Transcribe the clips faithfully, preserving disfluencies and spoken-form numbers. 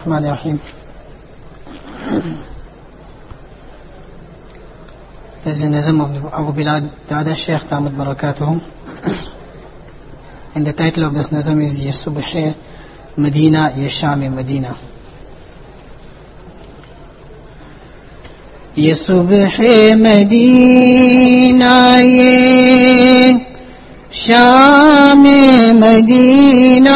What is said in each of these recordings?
الرحمن الرحيم. There's a nazm of Abu Bilal Dada Sheikh Tamad Barakatuhu, and the title of this nazm is Ye Subh Medina Ye Sham Medina. Ye Subh Medina Ye Sham Medina,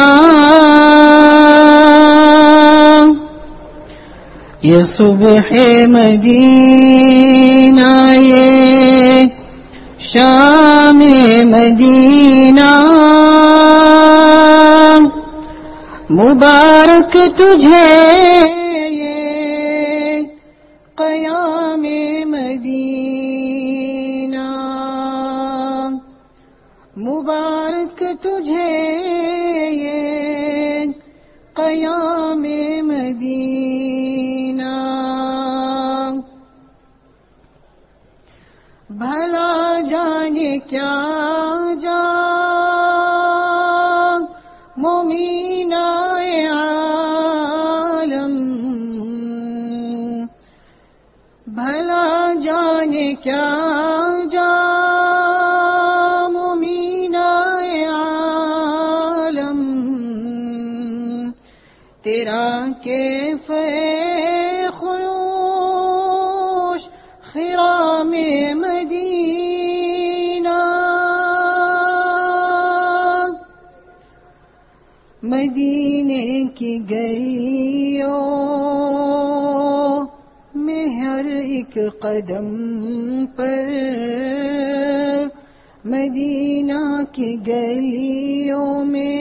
Ye Subh Medina Ye Sham Medina, Mubarak tujhe ye Qiyam Medina, Mubarak tujhe ye Qiyam Medina. بھلا جانے کیا جان مومنائے عالم، بھلا جانے کیا جان مومنائے عالم، تیرا کیف خروش خرام مدینہ، مدینے کی گلیوں میں ہر ایک قدم پر، مدینہ کی گلیوں میں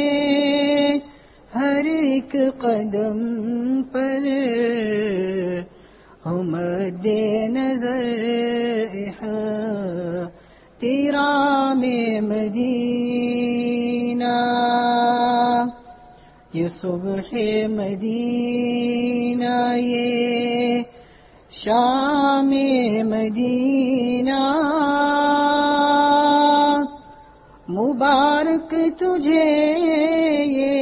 ہر ایک قدم پر، مد نظر احترام مدینہ. یہ صبح مدینہ یہ شام مدینہ، مبارک تجھے یہ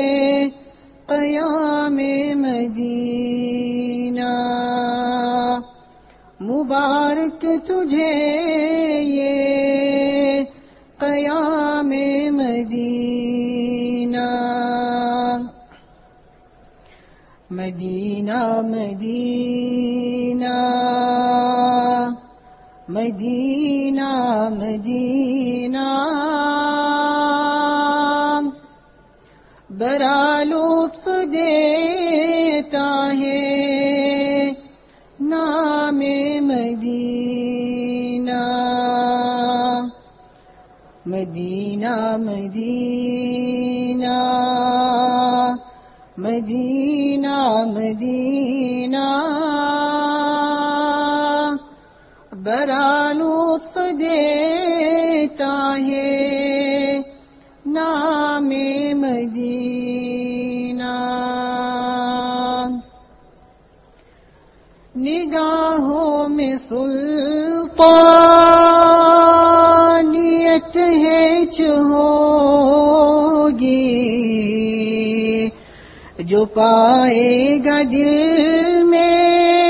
قیام مدینہ، مبارک تجھے یہ قیام مدینہ. مدینہ مدینہ مدینہ مدینہ، بڑا لطف دیتا ہے نام مدینہ. مدینہ مدینہ مدینہ مدینہ، بڑا لطف دیتا ہے نام مدینہ. نگاہوں میں سلطانیت ہے ہوگی، جو پائے گا دل میں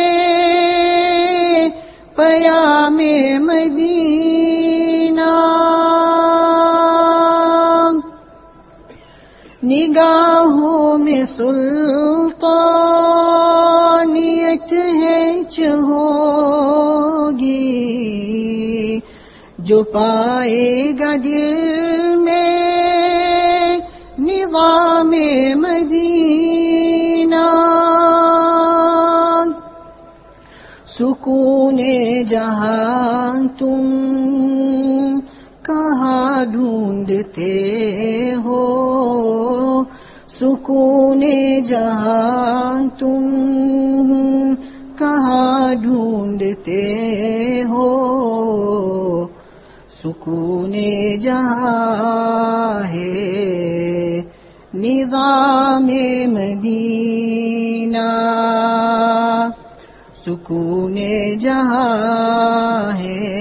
پیام مدینہ. نگاہوں میں سلطانیت ہے ہوگی، جو پائے گا دل میں نظام مدینہ. سکون جہاں تم کہاں ڈھونڈتے ہو، سکون جہاں تم کہاں ڈھونڈتے ہو، سکون جہاں ہے نظام مدینہ، سکون جہاں ہے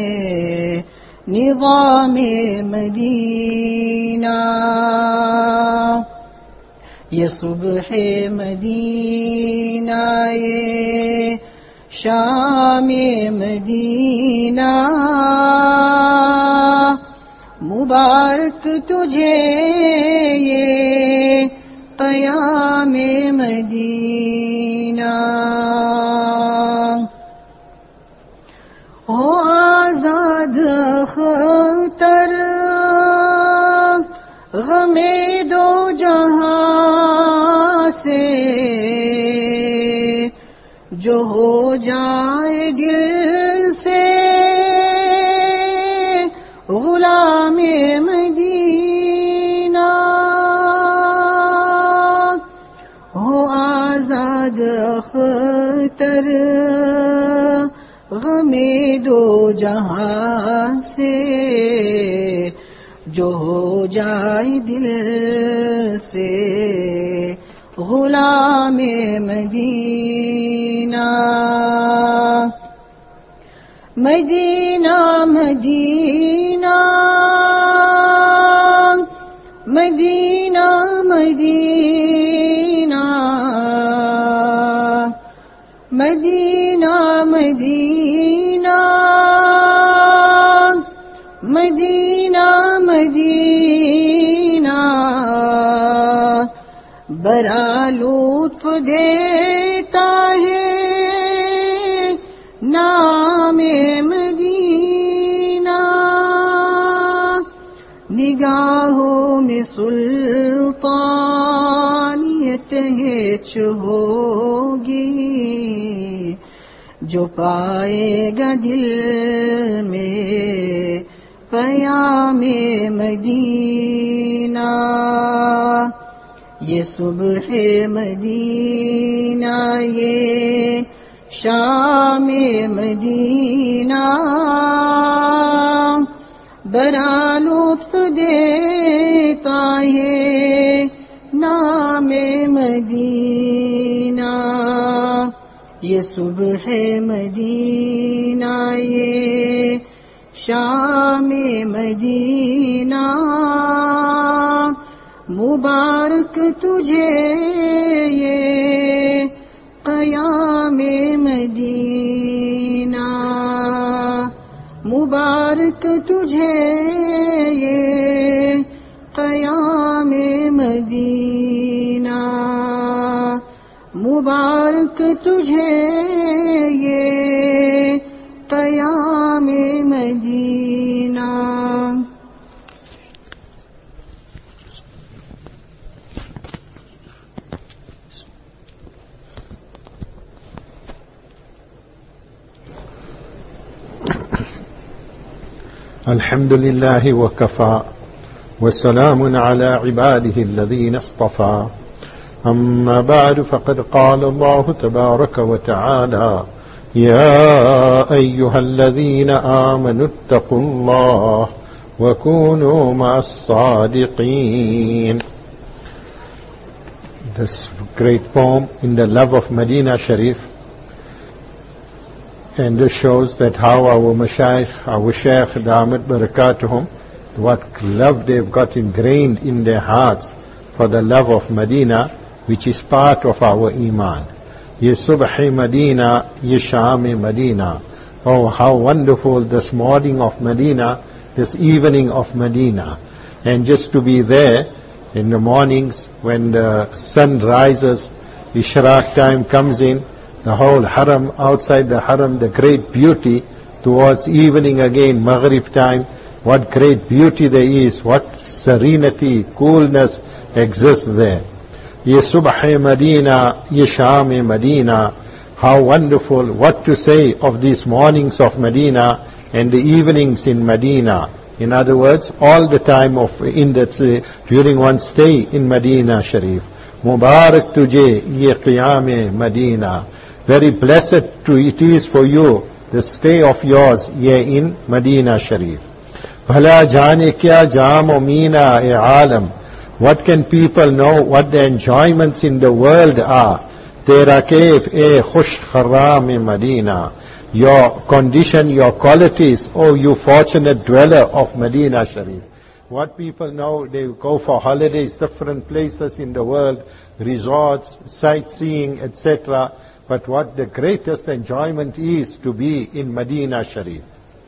نظام مدینہ. یہ صبح مدینہ یہ شام مدینہ مبارک تجھے یہ قیام مدینہ ہو آزاد اختر غم دو جہاں سے جو ہو جائے دل سے غلام مدینہ ہو آزاد اختر غم دو جہاں سے جو ہو جائے دل سے غلام مدینہ مدینہ مدینہ مدینہ مدینہ مدینہ مدینہ مدینہ مدینہ بڑا لطف دیتا ہے نام مدینہ نگاہوں میں سلطانیت ہچ ہوگی جو پائے گا دل میں پیام مدینہ یہ صبح مدینہ یہ شام مدینہ بڑا لطف دیتا ہے نام مدینہ یہ صبح مدینہ یہ شام مدینہ مبارک تجھے یہ قیام مدینہ مبارک تجھے یہ قیام مدینہ مبارک تجھے یہ قیام مدینہ الحمد لله وكفى وسلام على عباده الذين اصطفى أما بعد فقد قال الله تبارك وتعالى يا أيها الذين آمنوا اتقوا الله وكونوا مع الصادقين. This great poem in the love of Medina Sharif, and this shows that how our Mashayikh, our Shaykh Damat Barakatuhum, what love they've got ingrained in their hearts for the love of Medina, which is part of our Iman. Ye Subhi Medina, Ye Shami Medina. Oh, how wonderful this morning of Medina, this evening of Medina. And just to be there in the mornings when the sun rises, Ishraq time comes in, the whole haram, outside the haram, the great beauty, towards evening again, Maghrib time, what great beauty there is, what serenity, coolness exists there. Ye Subhi Medina, Ye Shami Medina, how wonderful, what to say of these mornings of Medina and the evenings in Medina. In other words, all the time of in that uh, during one's stay in Medina Sharif. Mubarak tujhe ye qiyam Medina. Very blessed to it is for you, the stay of yours ye in Medina Sharif. Bhala jane kya jam o meena e alam. What can people know what the enjoyments in the world are? Tera kaif e khush kharam Medina. Your condition, your qualities, oh you fortunate dweller of Medina Sharif. what people know, they go for holidays, different places in the world, resorts, sightseeing, et cetera. But what the greatest enjoyment is to be in Medina Sharif.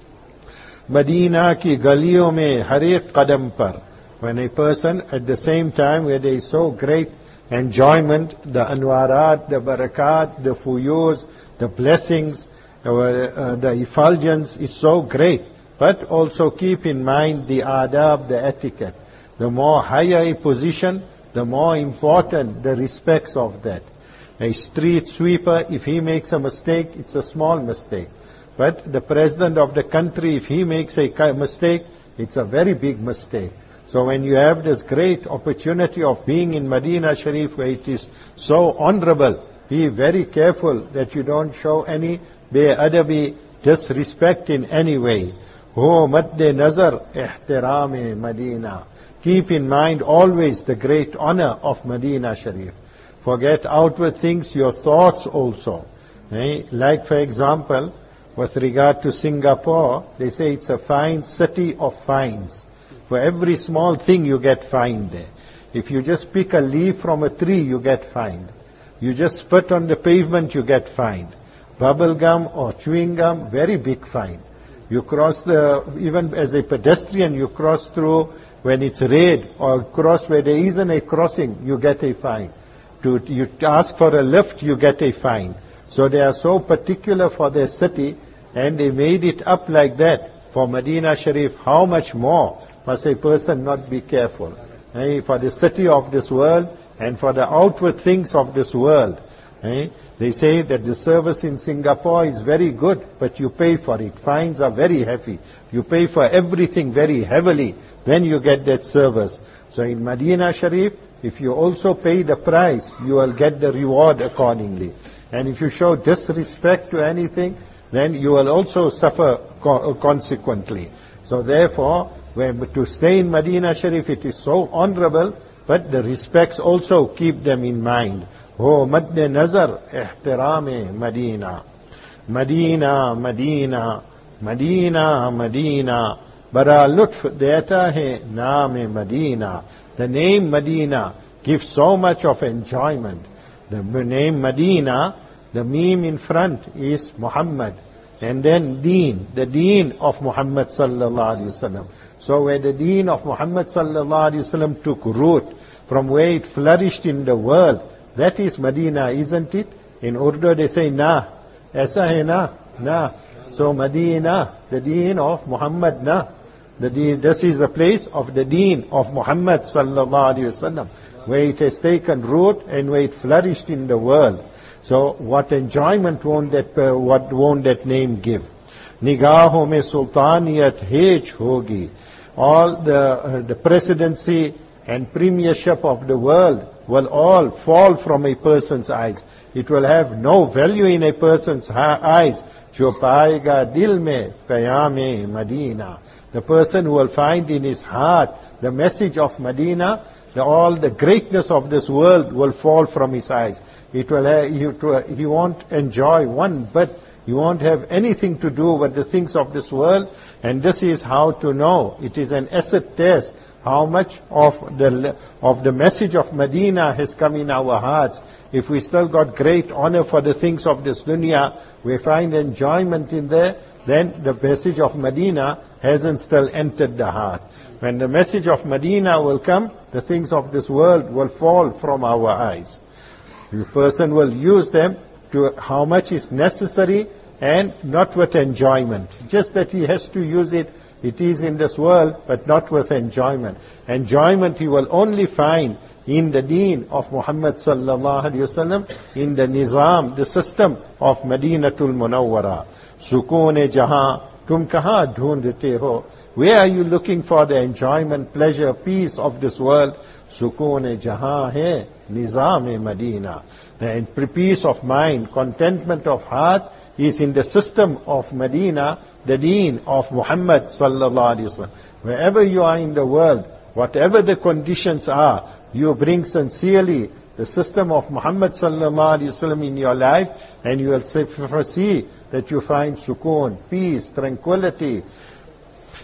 Medina ki galiyon mein har ek qadam par. When a person, at the same time, where there is so great enjoyment, the anwarat, the barakat, the fuyuz, the blessings, uh, uh, the effulgence is so great. But also keep in mind the adab, the etiquette. The more higher a position, the more important the respects of that. A street sweeper, if he makes a mistake, it's a small mistake. But the president of the country, if he makes a mistake, it's a very big mistake. So when you have this great opportunity of being in Medina Sharif, where it is so honorable, be very careful that you don't show any be-adabi, disrespect in any way. Ho madde nazar ihtirame Medina. Keep in mind always the great honor of Medina Sharif. Forget outward things, your thoughts also. Eh? Like for example, with regard to Singapore, they say it's a fine city of fines. For every small thing you get fined there. If you just pick a leaf from a tree, you get fined. You just spit on the pavement, you get fined. Bubble gum or chewing gum, very big fine. You cross the, even as a pedestrian, you cross through when it's red, or cross where there isn't a crossing, you get a fine. To, you ask for a lift, you get a fine. So they are so particular for their city, and they made it up like that. For Medina Sharif, how much more must a person not be careful? Eh? For the city of this world, and for the outward things of this world. Eh? They say that the service in Singapore is very good, but you pay for it. Fines are very heavy. You pay for everything very heavily, then you get that service. So in Medina Sharif, if you also pay the price, you will get the reward accordingly. And if you show disrespect to anything, then you will also suffer co consequently. So therefore, when to stay in Medina Sharif, it is so honorable, but the respects also keep them in mind. हो मद्द नजर एहतराम Medina Medina Medina Medina Medina बड़ा लुत्फ देता है नाम Medina. The name Medina gives so much of enjoyment. The name Medina, the meme in front is Muhammad, and then Deen, the Deen of Muhammad sallallahu alaihi wasallam. So where the Deen of Muhammad sallallahu alaihi wasallam took root, from where it flourished in the world, that is Medina, isn't it? In Urdu they say na, aisa hai na, na. So Medina, the Deen of Muhammad, na. The deen, this is the place of the Deen of Muhammad sallallahu alaihi wasallam, where it has taken root and where it flourished in the world. So what enjoyment won't that, uh, what won't that name give? Nigaho mein sultaniyat hech hogi. All the, uh, the presidency and premiership of the world will all fall from a person's eyes. It will have no value in a person's eyes. Jo paayega dil mein payame Medina. The person who will find in his heart the message of Medina, the, all the greatness of this world will fall from his eyes. It will have, he, he won't enjoy one bit. He won't have anything to do with the things of this world. And this is how to know. It is an acid test. How much of the, of the message of Medina has come in our hearts. If we still got great honor for the things of this dunya, we find enjoyment in there, then the message of Medina hasn't still entered the heart. When the message of Medina will come, the things of this world will fall from our eyes. The person will use them to how much is necessary and not with enjoyment. Just that he has to use it. It is in this world, but not with enjoyment. Enjoyment he will only find in the deen of Muhammad sallallahu alaihi wasallam, in the nizam, the system of Madinatul Munawwara. Sukoon jahan, tum kahan dhoondte ho? Where are you looking for the enjoyment, pleasure, peace of this world? Sukoon jahan hai nizam Madina. The peace of mind, contentment of heart is in the system of Medina, the deen of Muhammad sallallahu alaihi wasallam. Wherever you are in the world, whatever the conditions are, you bring sincerely the system of Muhammad sallallahu alaihi wasallam in your life, and you will foresee that you find sukoon, peace, tranquility.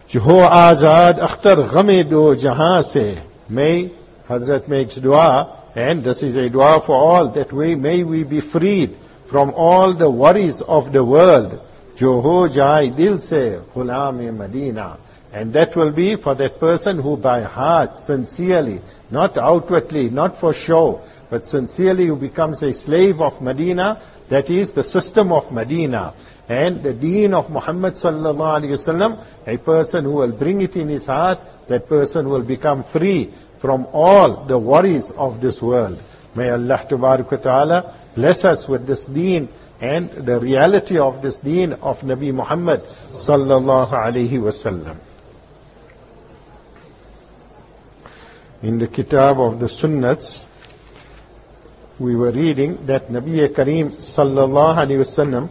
Jo azad akhtar ghame do jahan se. May Hazrat makes dua, and this is a dua for all, that we may we be freed from all the worries of the world. Jo ho jai dil se ghulam Medina. And that will be for that person who by heart, sincerely, not outwardly, not for show, but sincerely who becomes a slave of Medina, that is the system of Medina. And the deen of Muhammad sallallahu alaihi wasallam, a person who will bring it in his heart, that person will become free from all the worries of this world. May Allah Tabarak wa Ta'ala bless us with this deen and the reality of this deen of Nabi Muhammad sallallahu alaihi wasallam. In the kitab of the Sunnats, we were reading that Nabi Kareem sallallahu alaihi wasallam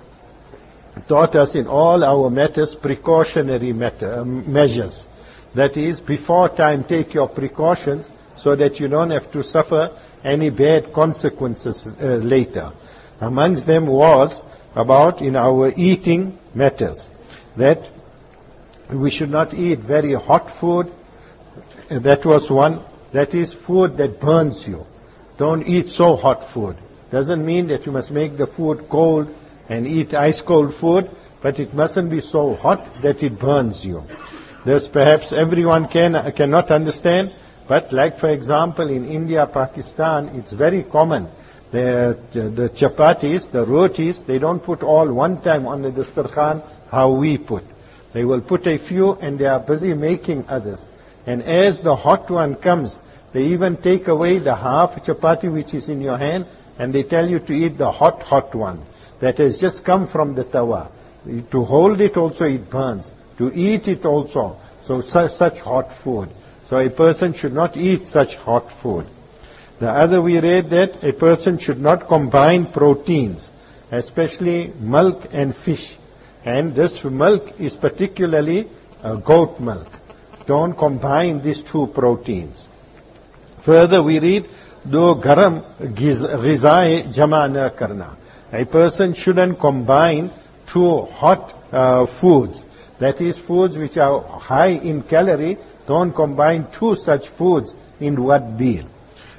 taught us in all our matters precautionary matter, uh, measures. That is, before time take your precautions so that you don't have to suffer any bad consequences uh, later. Amongst them was about in our eating matters, that we should not eat very hot food. That was one. That is food that burns you. Don't eat so hot food. Doesn't mean that you must make the food cold and eat ice cold food, but it mustn't be so hot that it burns you. This perhaps everyone can cannot understand, but like for example in India, Pakistan, it's very common. The, the chapatis, the rotis, they don't put all one time on the dastarkhan how we put. They will put a few and they are busy making others. And as the hot one comes, they even take away the half chapati which is in your hand and they tell you to eat the hot, hot one that has just come from the tawa. To hold it also it burns. To eat it also. So such, such hot food. So a person should not eat such hot food. The other we read that a person should not combine proteins, especially milk and fish. And this milk is particularly uh, goat milk. Don't combine these two proteins. Further we read, do garam ghizaye jama na karna. A person shouldn't combine two hot uh, foods. That is, foods which are high in calorie, don't combine two such foods in one meal.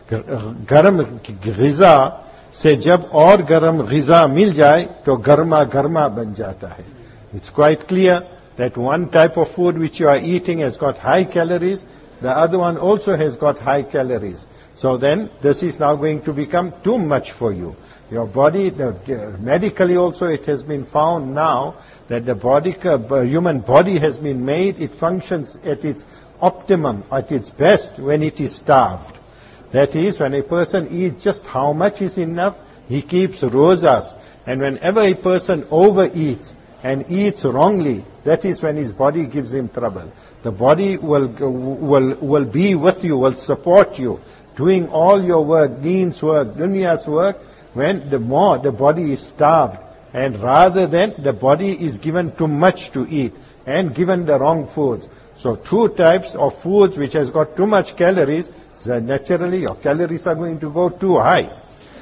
Garam ghiza se jab aur garam ghiza mil jaye, to garma garma ban jata hai. It's quite clear that one type of food which you are eating has got high calories, the other one also has got high calories. So then, this is now going to become too much for you. Your body, the, medically also it has been found now that the body, uh, human body has been made, it functions at its optimum, at its best when it is starved. That is, when a person eats just how much is enough, he keeps rozas. And whenever a person overeats and eats wrongly, that is when his body gives him trouble. The body will, will, will be with you, will support you, doing all your work, deen's work, dunya's work, when the more the body is starved, and rather than the body is given too much to eat and given the wrong foods. So two types of foods which has got too much calories, so naturally your calories are going to go too high.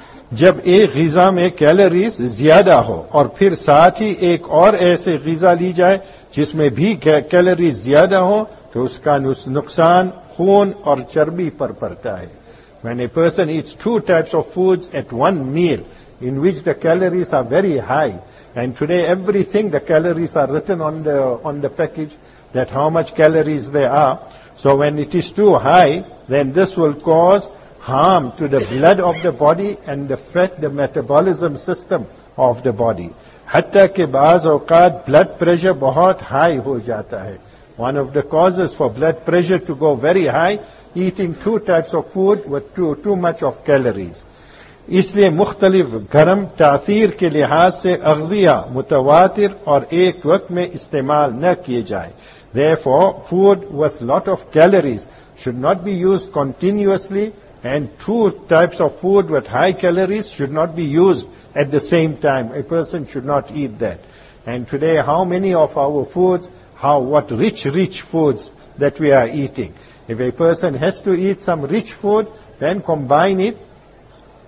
जब एक ग़िज़ा में calories ज्यादा हो और फिर साथ ही एक और ऐसे ग़िज़ा ली जाए जिसमें भी कैलोरीज ज्यादा हो, तो उसका नुकसान खून और चर्बी पर पड़ता है. When a person eats two types of foods at one meal, in which the calories are very high, and today everything the calories are written on the on the package, that how much calories there are. So when it is too high, then this will cause harm to the blood of the body and affect the metabolism system of the body. हत्ता के बाज़ औक़ात blood pressure बहुत high हो जाता है. One of the causes for blood pressure to go very high, eating two types of food with too, too much of calories. इसलिए मुख्तलिफ गरम तासीर के लिहाज से अग़ज़िया मुतवातिर और एक वक्त में इस्तेमाल न किए जाए. Therefore, food with lot of calories should not be used continuously, and two types of food with high calories should not be used at the same time. A person should not eat that. And today, how many of our foods, how what rich, rich foods that we are eating. If a person has to eat some rich food, then combine it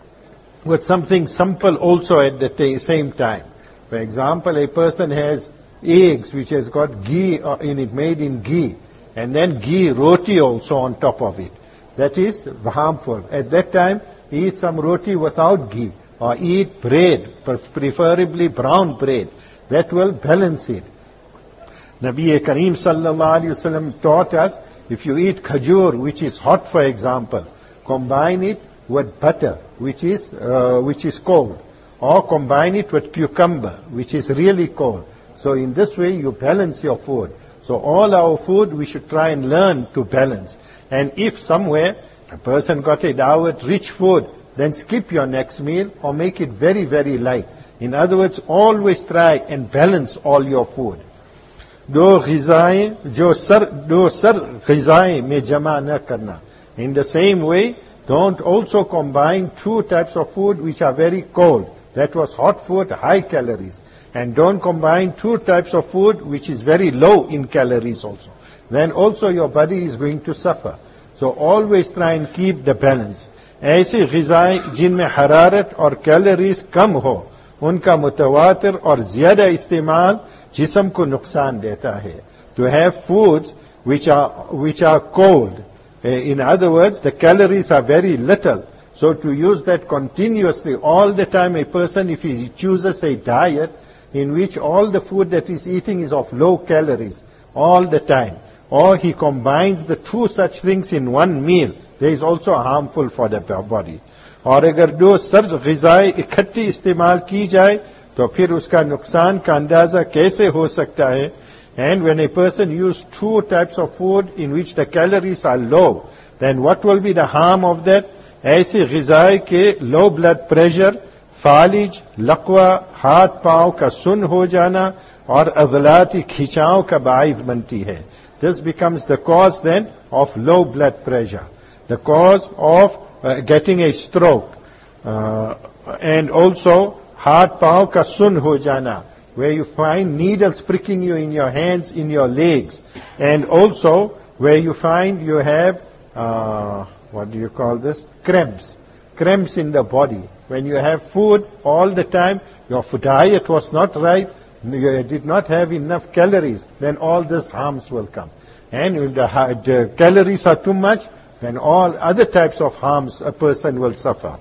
with something simple also at the same time. For example, a person has eggs which has got ghee in it, made in ghee, and then ghee roti also on top of it. That is harmful. At that time, eat some roti without ghee, or eat bread, preferably brown bread. That will balance it. Nabi Kareem sallallahu alayhi wasallam taught us, if you eat khajur, which is hot for example, combine it with butter, which is, uh, which is cold. Or combine it with cucumber, which is really cold. So in this way you balance your food. So all our food we should try and learn to balance. And if somewhere a person got a dawat rich food, then skip your next meal or make it very, very light. In other words, always try and balance all your food. Do ghizaएं जो sir दो sir ghizaएं में जमा न करना. In the same way, don't also combine two types of food which are very cold. That was hot food, high calories. And don't combine two types of food which is very low in calories also. Then also your body is going to suffer. So always try and keep the balance. ऐसी ग़िज़ाएं जिनमें हरारत और calories कम हो, उनका मुतवातिर और ज़्यादा इस्तेमाल जिस्म को नुकसान देता है. To have foods which are, which are cold. In other words, the calories are very little. So to use that continuously, all the time a person, if he chooses a diet in which all the food that he's eating is of low calories, all the time, or he combines the two such things in one meal, there is also harmful for the body. और अगर दो सर्द ग़िज़ाएं इकट्ठी इस्तेमाल की जाए तो फिर उसका नुकसान का अंदाजा कैसे हो सकता है? And when a person uses two types of food in which the calories are low, then what will be the harm of that? ऐसी ग़िज़ाएं के लो ब्लड प्रेशर, फालिज, लकवा, हाथ पांव का सुन हो जाना और अज़लाती खिंचाव का बाइस बनती है. This becomes the cause then of low blood pressure, the cause of uh, getting a stroke, uh, and also हाथ पांव का सुन हो जाना, where you find needles pricking you in your hands, in your legs, and also where you find you have uh, what do you call this? Cramps. Cramps in the body. When you have food all the time, your diet was not right, you did not have enough calories, then all these harms will come. And if the, the calories are too much, then all other types of harms a person will suffer.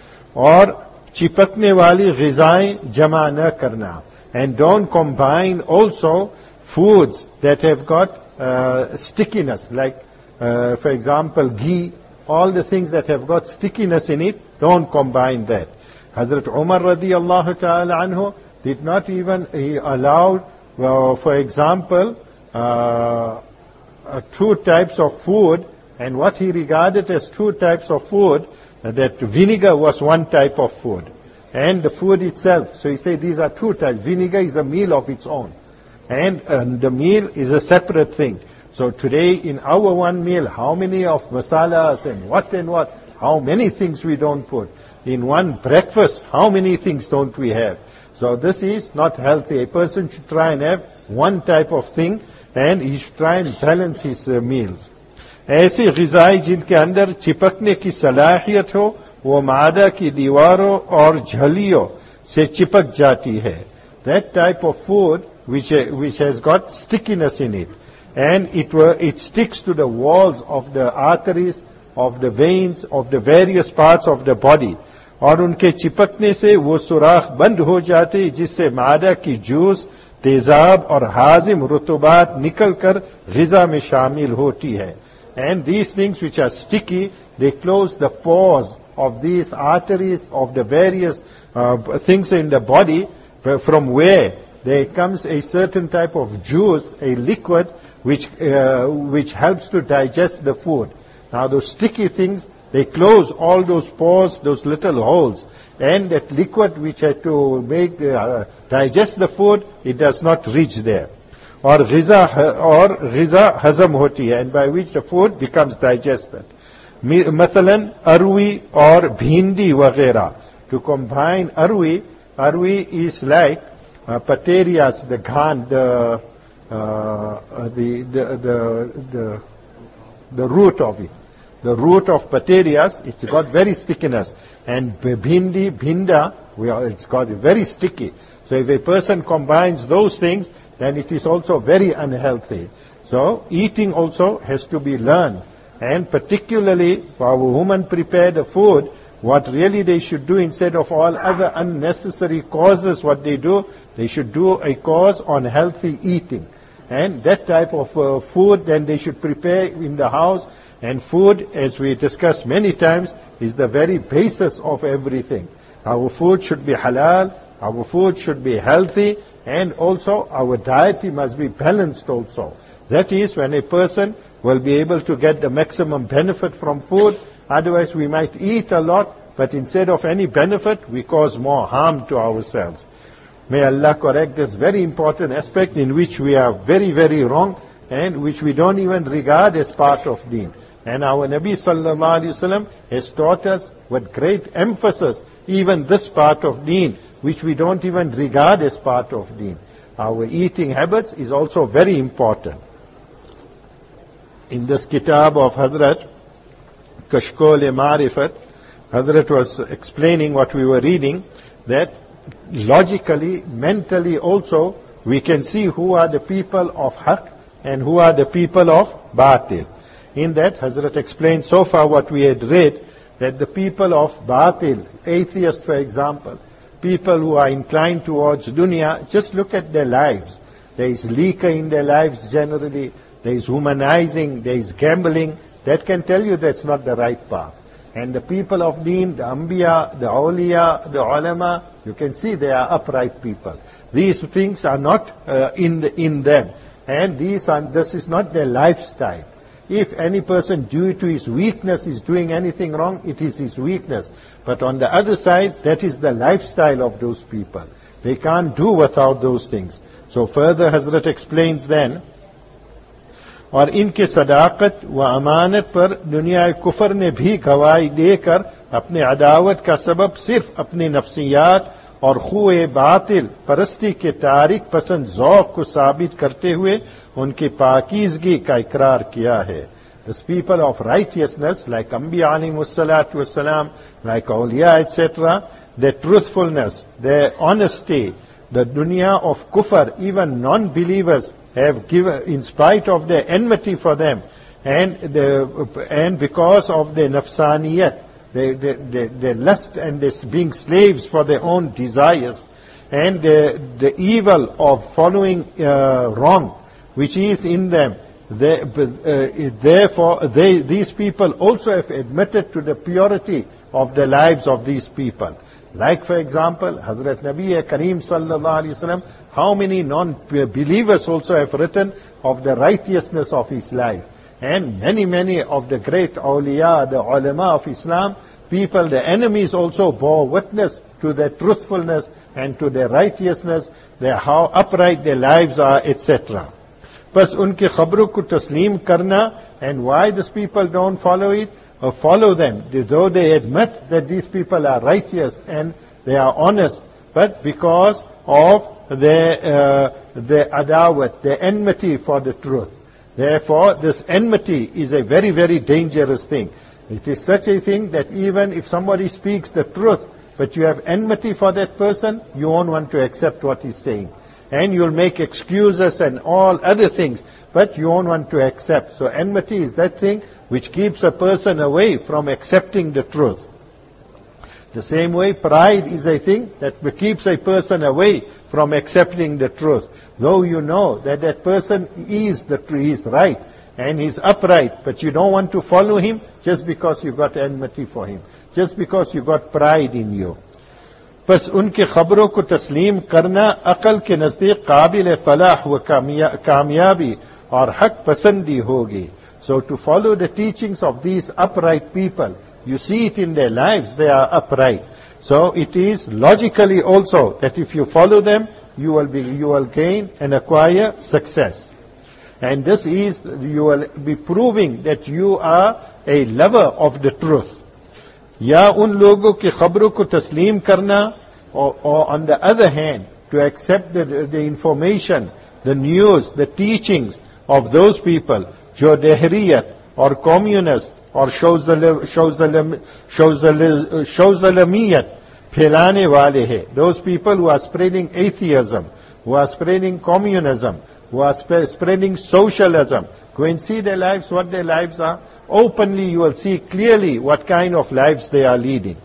और चिपकने वाली ग़िज़ाएं जमा न करना. And don't combine also foods that have got uh, stickiness, like uh, for example ghee. All the things that have got stickiness in it, don't combine that. Hazrat Umar radiyallahu ta'ala anhu did not even, he allowed, uh, for example, uh, uh, two types of food, and what he regarded as two types of food, uh, that vinegar was one type of food, and the food itself. So he said these are two types. Vinegar is a meal of its own, and uh, the meal is a separate thing. So today in our one meal, how many of masalas and what and what, how many things we don't put. In one breakfast, how many things don't we have. So this is not healthy. A person should try and have one type of thing, and he should try and balance his uh, meals. ऐसी ग़िज़ाएं जिनके अंदर चिपकने की सलाहियत हो, वो मादा की दीवारों और झलियों से चिपक जाती है. That type of food which, uh, which has got stickiness in it. And it, were, it sticks to the walls of the arteries, of the veins, of the various parts of the body. और उनके चिपकने से वो सुराख बंद हो जाते, जिससे मादा की जूस, तेजाब और हाजिम रुतुबात निकल कर ग़िज़ा में शामिल होती है. And these things which are sticky, they close the pores of these arteries, of the various uh, things in the body, from where there comes a certain type of juice, a liquid, which uh, which helps to digest the food. Now those sticky things, they close all those pores, those little holes, and that liquid which has to make uh, digest the food, it does not reach there. Or ग़िज़ा or ग़िज़ा हज़म होती है, and by which the food becomes digested. Mathalan arwi or bhindi वगैरह. To combine arwi, arwi is like uh, paterias, the ghan, the Uh, the, the, the, the, the root of it. The root of paterias, it's got very stickiness. And bhindi, bhinda, we are, it's got very sticky. So if a person combines those things, then it is also very unhealthy. So eating also has to be learned. And particularly for our women prepare the food, what really they should do, instead of all other unnecessary causes what they do, they should do a cause on healthy eating. And that type of uh, food then they should prepare in the house. And food, as we discussed many times, is the very basis of everything. Our food should be halal, our food should be healthy, and also our diet must be balanced also. That is, when a person will be able to get the maximum benefit from food. Otherwise we might eat a lot, but instead of any benefit, we cause more harm to ourselves. May Allah correct this very important aspect in which we are very, very wrong, and which we don't even regard as part of deen. And our Nabi sallallahu alaihi wasallam has taught us with great emphasis even this part of deen, which we don't even regard as part of deen. Our eating habits is also very important. In this kitab of Hazrat Kashkol-e-Ma'rifat, Hazrat was explaining what we were reading, that logically, mentally also, we can see who are the people of Haqq and who are the people of Batil. In that, Hazrat explained so far what we had read, that the people of Batil, atheists for example, people who are inclined towards dunya, just look at their lives. There is liquor in their lives generally, there is humanizing, there is gambling. That can tell you that's not the right path. And the people of deen, the Anbiya, the Awliya, the Ulama, you can see they are upright people. These things are not uh, in, the, in them. And these are, this is not their lifestyle. If any person due to his weakness is doing anything wrong, it is his weakness. But on the other side, that is the lifestyle of those people. They can't do without those things. So further Hazrat explains then, और इनके सदाकत व अमानत पर दुनिया कुफर ने भी गवाही देकर अपने अदावत का सबब सिर्फ अपनी नफ्सियात और खुए बातिल परस्ती के तारीख पसंद ज़ौक़ को साबित करते हुए उनकी पाकीज़गी का इकरार किया है. These people of righteousness, like Anbiya alayhimus salatu wassalam, like awliya, et cetera, their truthfulness, their honesty, the dunya of kufr, even non-believers have given, in spite of their enmity for them, and the, and because of their nafsaniyat, their, their, their, their lust and their being slaves for their own desires, and the, the evil of following uh, wrong, which is in them. They, uh, therefore, they, these people also have admitted to the purity of the lives of these people. Like, for example, Hazrat Nabi Kareem sallallahu alaihi wasallam, how many non-believers also have written of the righteousness of his life. And many, many of the great awliya, the ulama of Islam, people, the enemies also bore witness to their truthfulness and to their righteousness, their how upright their lives are, et cetera. Bas unke khabron ko taslim karna, and why these people don't follow it, or follow them, though they admit that these people are righteous and they are honest, but because of their, uh, their adawat, their enmity for the truth. Therefore, this enmity is a very, very dangerous thing. It is such a thing that even if somebody speaks the truth, but you have enmity for that person, you won't want to accept what he's saying. And you'll make excuses and all other things, but you won't want to accept. So enmity is that thing which keeps a person away from accepting the truth. The same way, pride is a thing that keeps a person away from accepting the truth. Though you know that that person is the he is right and he's upright, but you don't want to follow him just because you got enmity for him, just because you got pride in you. बस उनके खबरों को तस्लीम करना अकल के नजदीक काबिल फलाह व कामयाबी और हक पसंदी होगी. So to follow the teachings of these upright people, you see it in their lives, they are upright. So it is logically also that if you follow them, you will be, you will gain and acquire success. And this is, you will be proving that you are a lover of the truth. या उन लोगों की खबरों को तस्लीम करना, or, or on the other hand, to accept the, the information, the news, the teachings of those people, जो दहरियत और communist और शौज़लमियत फैलाने वाले हैं, those people who are spreading atheism, who are spreading communism, who are sp- spreading socialism. Go and see their lives, what their lives are. Openly you will see clearly what kind of lives they are leading.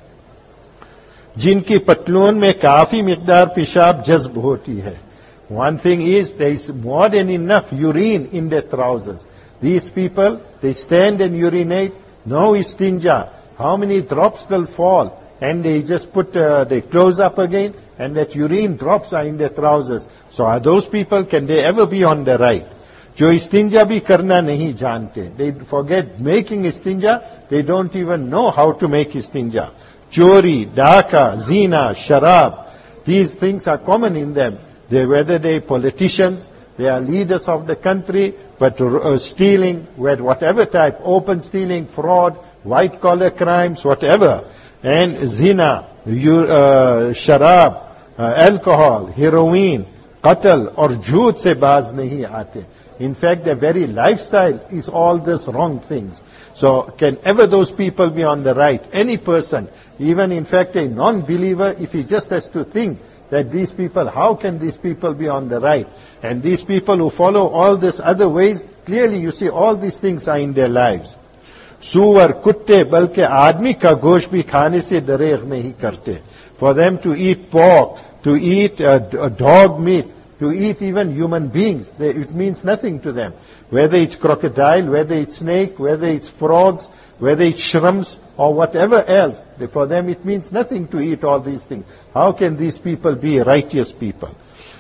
जिनकी पतलून में काफी मिकदार पेशाब जज्ब होती है. One thing is, there is more than enough urine in their trousers. These people, they stand and urinate, no istinja. How many drops they'll fall, and they just put uh, their clothes up again, and that urine drops are in their trousers. So are those people, can they ever be on the right? जो istinja भी करना नहीं जानते. They forget making istinja, they don't even know how to make istinja. Chori, daka, zina, sharab, these things are common in them. They, whether they politicians, they are leaders of the country, but uh, stealing, whatever type, open stealing, fraud, white collar crimes, whatever, and zina, uh, sharab, uh, alcohol, heroin, qatl, or jhoot se baaz nahi aate. In fact, their very lifestyle is all these wrong things. So can ever those people be on the right? Any person, even in fact a non-believer, if he just has to think that these people, how can these people be on the right? And these people who follow all these other ways, clearly you see all these things are in their lives. Suwar, kutte, balke aadmi ka gosht bhi khane se dareeg nahi karte. For them to eat pork, to eat uh, dog meat, to eat even human beings, they, it means nothing to them. Whether it's crocodile, whether it's snake, whether it's frogs, whether it's shrimps, or whatever else, for them it means nothing to eat all these things. How can these people be righteous people?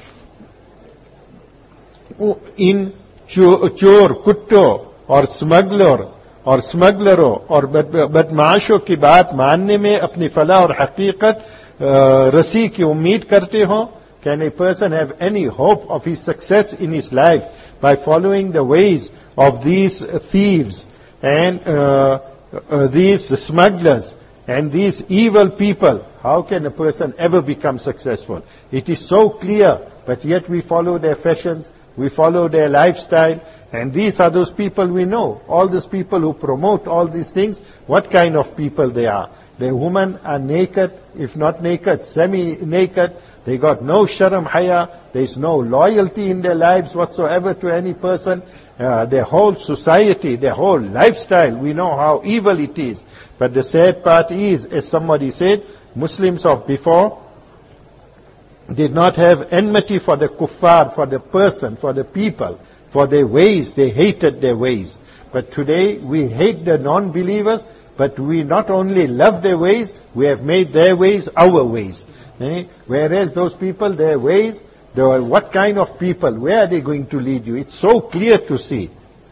In chor, kutto, or smuggler, और स्मगलरों और बदमाशों की बात मानने में अपनी फलाह और हकीकत रसी की उम्मीद करते हो. Can a person have any hope of his success in his life by following the ways of these thieves and uh, uh, these smugglers and these evil people? How can a person ever become successful? It is so clear, but yet we follow their fashions, we follow their lifestyle, and these are those people we know. All these people who promote all these things, what kind of people they are? The women are naked, if not naked, semi-naked. They got no sharam haya. There is no loyalty in their lives whatsoever to any person. Uh, their whole society, their whole lifestyle, we know how evil it is. But the sad part is, as somebody said, Muslims of before did not have enmity for the kuffar, for the person, for the people, for their ways. They hated their ways. But today we hate the non-believers, but we not only love their ways, we have made their ways our ways. Eh? Whereas those people, their ways, they are what kind of people, where are they going to lead you? It's so clear to see.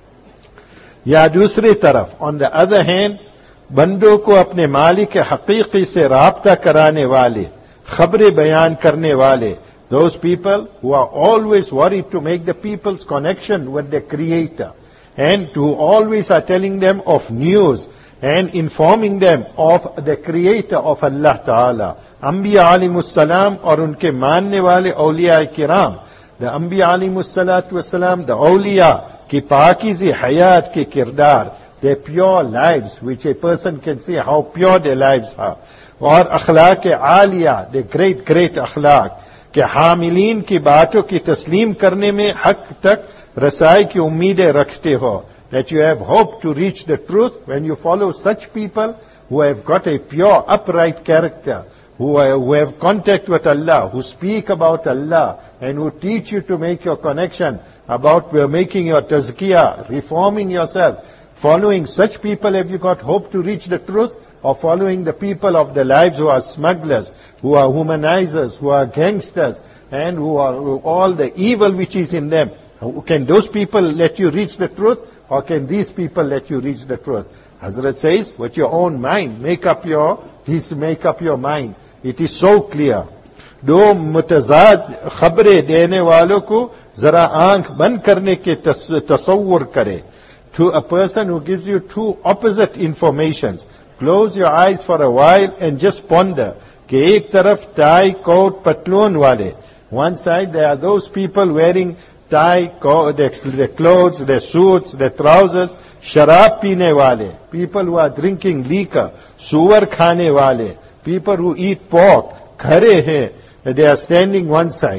Ya dusri taraf, on the other hand, बंदों को अपने मालिक हकीकी से राब्ता कराने वाले, खबरें बयान करने वाले, those people who are always worried to make the people's connection with the Creator, and who always are telling them of news and informing them of the Creator of Allah Ta'ala. Anbiya alayhimus salam और उनके मानने वाले औलिया किराम, the Anbiya alayhimus salatu wasalam, the awliya की पाकीज़ी हयात के किरदार, their pure lives, which a person can see how pure their lives are, और अखलाक Alia, the great great अखलाक, कि हामिलीन की बातों की तस्लीम करने में हक तक रसाई की उम्मीदें रखते हो, that you have hope to reach the truth when you follow such people who have got a pure, upright character, who, are, who have contact with Allah, who speak about Allah, and who teach you to make your connection, about making your tazkiyah, reforming yourself. Following such people, have you got hope to reach the truth? Or following the people of the lives who are smugglers, who are humanizers, who are gangsters, and who are all the evil which is in them? Can those people let you reach the truth? Or can these people let you reach the truth? Hazrat says, with your own mind, make up your, please make up your mind. It is so clear. दो मुतजाद खबरें देने वालों को जरा आंख बंद करने के तसव्वुर करे. To a person who gives you two opposite informations, close your eyes for a while and just ponder. कि एक तरफ tie, coat, patloon वाले. One side there are those people wearing tie, coat, their, their clothes, their suits, their trousers, शराब पीने वाले, people who are drinking liquor, सुअर खाने वाले, people who eat pork, खरे हैं, they are standing one side.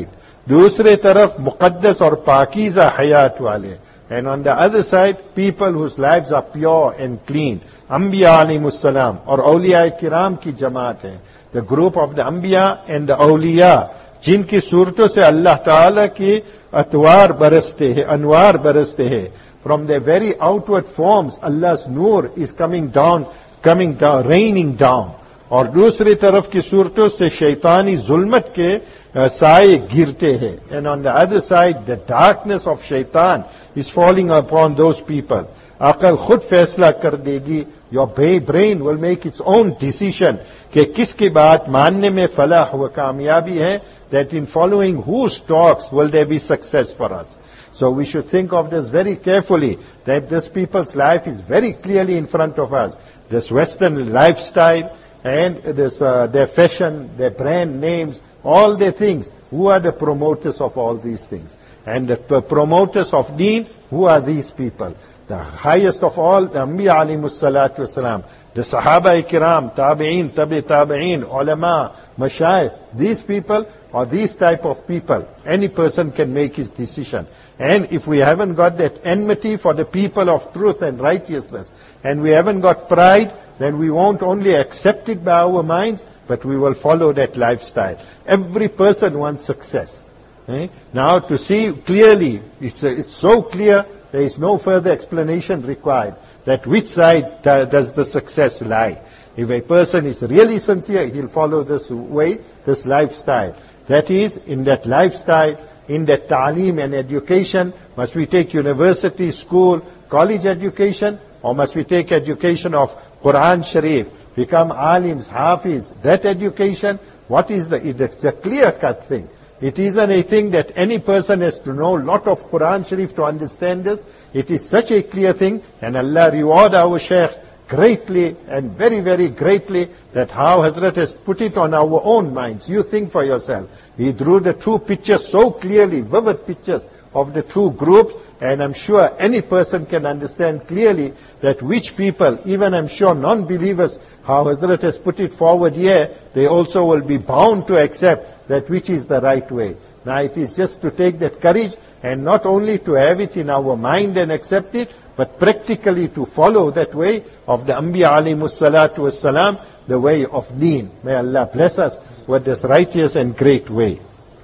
दूसरे तरफ मुकद्दस और पाकीज़ा हयात वाले. And on the other side, people whose lives are pure and clean. Anbiya alayhimussalam or awliya kiram ki jamaat hai. The group of the Anbiya and the awliya, जिनकी सूरतों से अल्लाह ताला की अतवार बरसते हैं, अनवार बरसते हैं. From their very outward forms, Allah's nur is coming down, coming down, raining down. और दूसरी तरफ की सूरतों से शैतानी जुल्मत के साए गिरते हैं. And on the other side, the darkness of shaitan is falling upon those people. अकल खुद फैसला कर देगी. Your brain will make its own decision कि किसकी बात मानने में फलाह व कामयाबी है. That in following whose talks will there be success for us. So we should think of this very carefully, that this people's life is very clearly in front of us. This Western lifestyle and this uh, their fashion, their brand names, all their things. Who are the promoters of all these things? And the p- promoters of deen, who are these people? The highest of all, the Anbiya alayhimus salatu wasalam, the Sahaba Kiram, Tabi'een, Tabi Tabi'een, Ulama, Mashayikh. These people or these type of people, any person can make his decision. And if we haven't got that enmity for the people of truth and righteousness, and we haven't got pride, then we won't only accept it by our minds, but we will follow that lifestyle. Every person wants success. Eh? Now to see clearly, it's, uh, it's so clear, there is no further explanation required, that which side uh, does the success lie. If a person is really sincere, he'll follow this way, this lifestyle. That is, in that lifestyle, in that ta'aleem and education, must we take university, school, college education, or must we take education of Quran Sharif, become alims, hafiz, that education? What is the, it's a clear-cut thing. It isn't a thing that any person has to know a lot of Quran Sharif to understand this. It is such a clear thing, and Allah reward our Shaykh greatly and very, very greatly, that how Hazrat has put it on our own minds. You think for yourself. He drew the two pictures so clearly, vivid pictures of the two groups, and I'm sure any person can understand clearly that which people, even I'm sure non-believers, how Hazrat has put it forward here, they also will be bound to accept that which is the right way. Now it is just to take that courage, and not only to have it in our mind and accept it, but practically to follow that way of the Anbiya alayhimus salatu wassalam, the way of deen. May Allah bless us with this righteous and great way.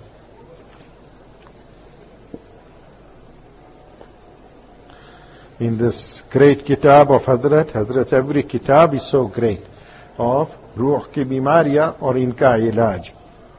In this great kitab of Hazrat, Hazrat's every kitab is so great, of ruh ki bimariya or inka ilaj.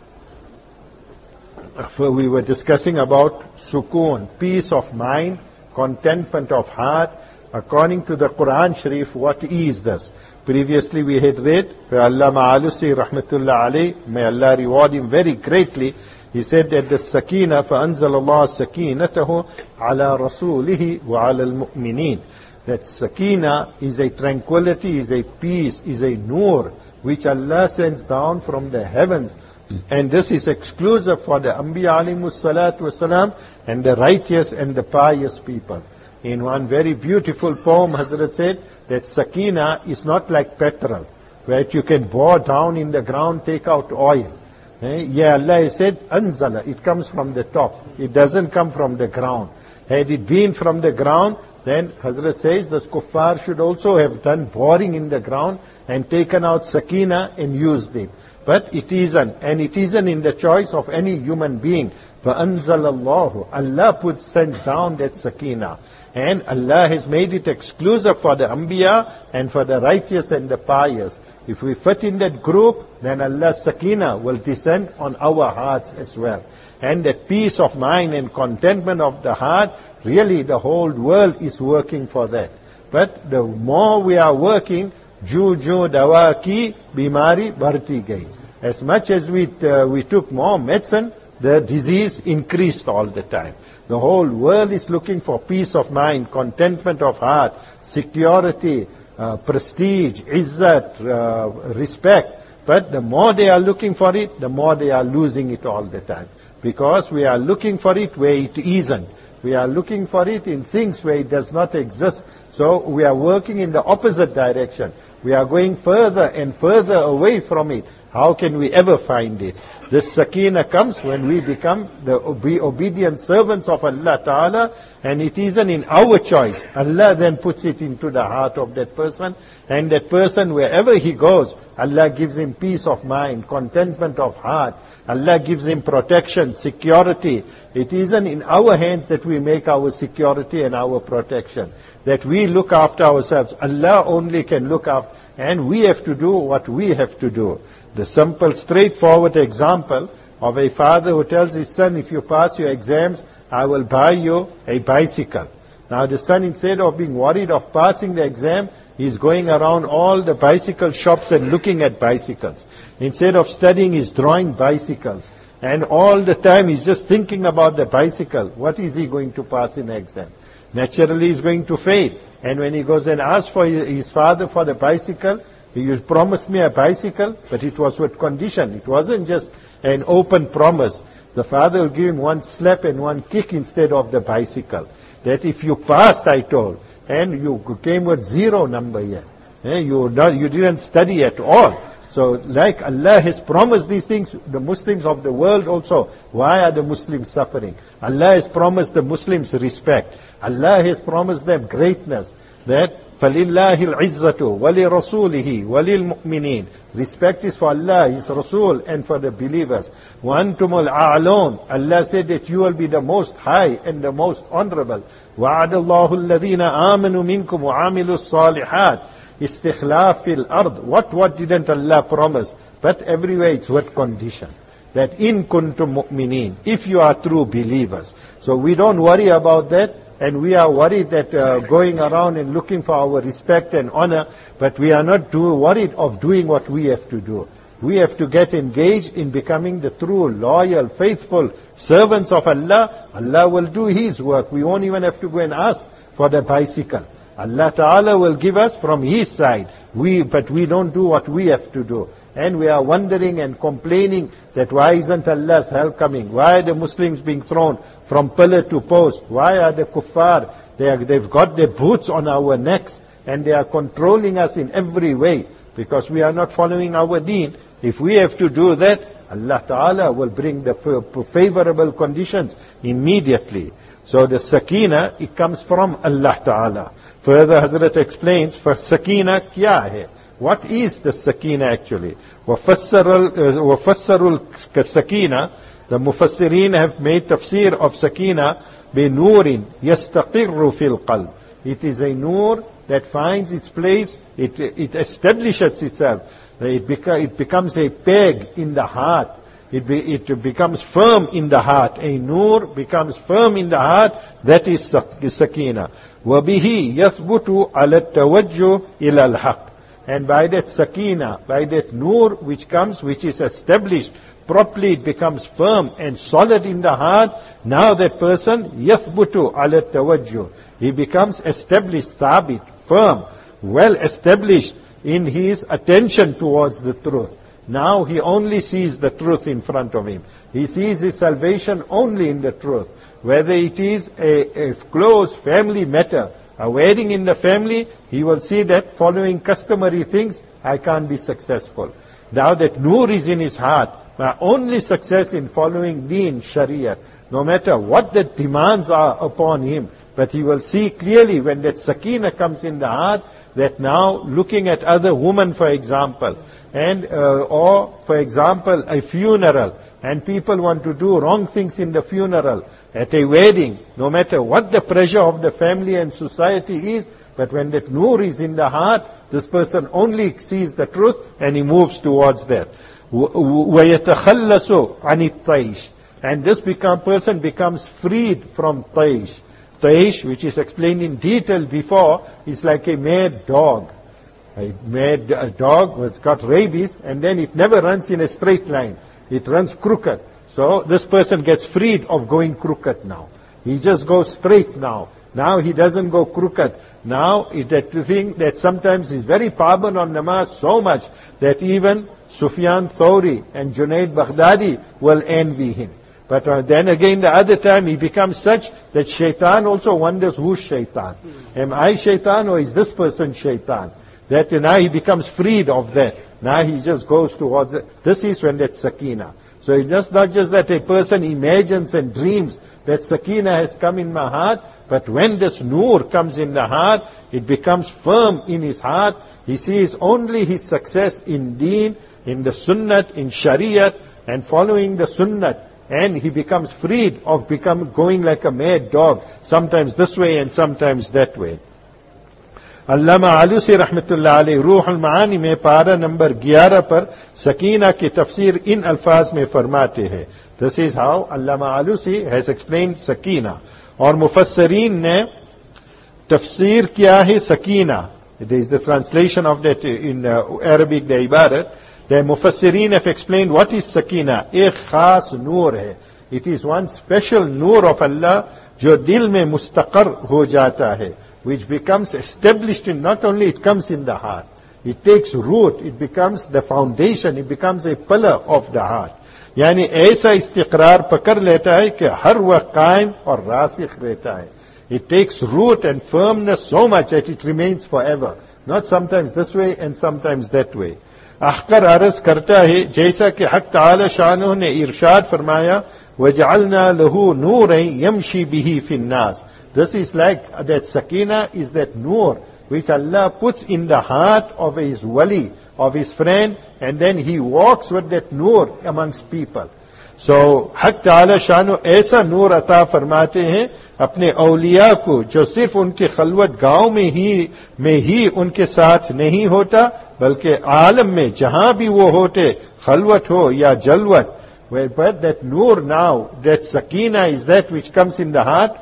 We were discussing about sukoon, peace of mind, contentment of heart. According to the Quran Sharif, what is this? Previously we had read, Allama Alusi rahmatullah alayh, may Allah reward him very greatly. He said that the sakina, فَأَنزَلَ اللَّهُ سَكِينَتَهُ عَلَى رَسُولِهِ وَعَلَى الْمُؤْمِنِينَ. That sakina is a tranquility, is a peace, is a nur, which Allah sends down from the heavens. And this is exclusive for the Anbiya alayhimus salatu wasalam and the righteous and the pious people. In one very beautiful poem, Hazrat said that sakina is not like petrol, where you can bore down in the ground, take out oil. Eh? Yeah, Allah has said, anzala, it comes from the top. It doesn't come from the ground. Had it been from the ground, then Hazrat says the kuffar should also have done boring in the ground and taken out sakina and used it. But it isn't, and it isn't in the choice of any human being. فَأَنزَلَ اللَّهُ, Allah puts, sends down that sakina. And Allah has made it exclusive for the Anbiya and for the righteous and the pious. If we fit in that group, then Allah's sakina will descend on our hearts as well. And that peace of mind and contentment of the heart, really the whole world is working for that. But the more we are working, ju ju dawa ki bimari bharti gayi. As much as we uh, we took more medicine, the disease increased all the time. The whole world is looking for peace of mind, contentment of heart, security, uh, prestige, izzat, uh, respect. But the more they are looking for it, the more they are losing it all the time. Because we are looking for it where it isn't. We are looking for it in things where it does not exist. So we are working in the opposite direction. We are going further and further away from it. How can we ever find it? This sakina comes when we become the obe- obedient servants of Allah Ta'ala, and it isn't in our choice. Allah then puts it into the heart of that person, and that person, wherever he goes, Allah gives him peace of mind, contentment of heart. Allah gives him protection, security. It isn't in our hands that we make our security and our protection, that we look after ourselves. Allah only can look after, and we have to do what we have to do. The simple, straightforward example of a father who tells his son, if you pass your exams, I will buy you a bicycle. Now the son, instead of being worried of passing the exam, he's going around all the bicycle shops and looking at bicycles. Instead of studying, he's drawing bicycles. And all the time he's just thinking about the bicycle. What is he going to pass in the exam? Naturally he's going to fail. And when he goes and asks for his father for the bicycle, he promised me a bicycle, but it was with condition. It wasn't just an open promise. The father will give him one slap and one kick instead of the bicycle. That if you passed, I told, and you came with zero number here, eh, you, not, you didn't study at all. So like Allah has promised these things, the Muslims of the world also, why are the Muslims suffering? Allah has promised the Muslims respect. Allah has promised them greatness. That فَلِلَّهِ الْعِزَّةُ وَلِرَسُولِهِ وَلِلْمُؤْمِنِينَ. Respect is for Allah, His Rasul, and for the believers. وَأَنْتُمُ الْأَعْلَوْنَ. Allah said that you will be the most high and the most honorable. وَعَدَ اللَّهُ الَّذِينَ آمَنُوا مِنْكُمْ وَعَمِلُوا الصَّالِحَاتِ. Istikhlaf fil ard. What, what didn't Allah promise? But everywhere it's with condition. That in kuntum mu'minin. If you are true believers. So we don't worry about that. And we are worried that uh, going around and looking for our respect and honor. But we are not do, worried of doing what we have to do. We have to get engaged in becoming the true, loyal, faithful servants of Allah. Allah will do His work. We won't even have to go and ask for the bicycle. Allah Ta'ala will give us from His side. We, but we don't do what we have to do. And we are wondering and complaining that why isn't Allah's help coming? Why are the Muslims being thrown from pillar to post? Why are the kuffar? They are, they've got their boots on our necks and they are controlling us in every way because we are not following our deen. If we have to do that, Allah Ta'ala will bring the favorable conditions immediately. So the sakina, it comes from Allah Ta'ala. Further, Hazrat explains, for sakina kya hai? What is the sakina actually? وَفَسَّرُوا السَّكِينَةِ. The Mufassirin have made tafsir of sakina بِنُورٍ يَسْتَقِرُّ فِي الْقَلْبِ. It is a nur that finds its place, it, it establishes itself. It, beca- it becomes a peg in the heart. It, be, it becomes firm in the heart. A nur becomes firm in the heart. That is sakina. وَبِهِ يَثْبُتُ عَلَى التَّوَجُّهِ إِلَى الْحَقِّ. And by that sakina, by that nur which comes, which is established properly, it becomes firm and solid in the heart. Now that person, yathbutu ala tawajjuh. He becomes established, thabit, firm, well established in his attention towards the truth. Now he only sees the truth in front of him. He sees his salvation only in the truth. Whether it is a, a close family matter, a wedding in the family, he will see that following customary things, I can't be successful. Now that nur is in his heart, my only success in following deen, sharia, no matter what the demands are upon him, but he will see clearly when that sakina comes in the heart, that now looking at other women, for example, and uh, or, for example, a funeral, and people want to do wrong things in the funeral, at a wedding, no matter what the pressure of the family and society is, but when that nur is in the heart, this person only sees the truth and he moves towards that. وَيَتَخَلَّسُ عَنِ الطَّيْشِ. And this become, person becomes freed from taish. Taish, which is explained in detail before, is like a mad dog. A mad dog has got rabies and then it never runs in a straight line. It runs crooked. So this person gets freed of going crooked now. He just goes straight now. Now he doesn't go crooked. Now it, that thing that sometimes is very paband on namaz so much that even Sufyan Thawri and Junaid Baghdadi will envy him. But uh, then again the other time he becomes such that shaitan also wonders who's shaitan. Am I shaitan or is this person shaitan? that now he becomes freed of that. Now he just goes towards it. This is when that's sakina. So it's just not just that a person imagines and dreams that sakina has come in my heart, but when this nur comes in the heart, it becomes firm in his heart. He sees only his success in deen, in the sunnat, in shariat, and following the sunnat. And he becomes freed of become going like a mad dog, sometimes this way and sometimes that way. अल्लामा आलूसी रहमतुल्लाह अलैह रूह अल मानी में पारा number ग्यारह पर सकीना की तफसीर इन अल्फाज में फरमाते हैं. दिस इज हाउ अल्लामा आलूसी हैज एक्सप्लेन्ड सकीना. और मुफस्सरीन ने तफसीर किया है सकीना. It is the translation of that in Arabic the ibarat. The मुफस्सरीन हैव एक्सप्लेन्ड व्हाट इज सकीना. एक खास नूर है. It is one special noor of Allah जो दिल में मुस्तकर हो जाता है, which becomes established in, not only it comes in the heart, it takes root, it becomes the foundation, it becomes a pillar of the heart. यानी ऐसा इस्तिक़रार पकड़ लेता है कि हर वक्त कायम और रासिख रहता है. It takes root and firmness so much that it remains forever, not sometimes this way and sometimes that way. Akhtar अर्ज करता है जैसा कि हक ताला शानो ने इरशाद फरमाया, वजअलना लहू नूरन यमशी बिही फिन्नास. This is like that sakina is that nur which Allah puts in the heart of his wali, of his friend, and then he walks with that nur amongst people. So हक ताला शानो ऐसा नूर अता फरमाते हैं अपने औलिया को जो सिर्फ उनके खलवत गांव में ही में ही उनके साथ नहीं होता, बल्कि आलम में जहां भी वो होते, खलवत हो या जलवत. But that nur now, that sakina is that which comes in the heart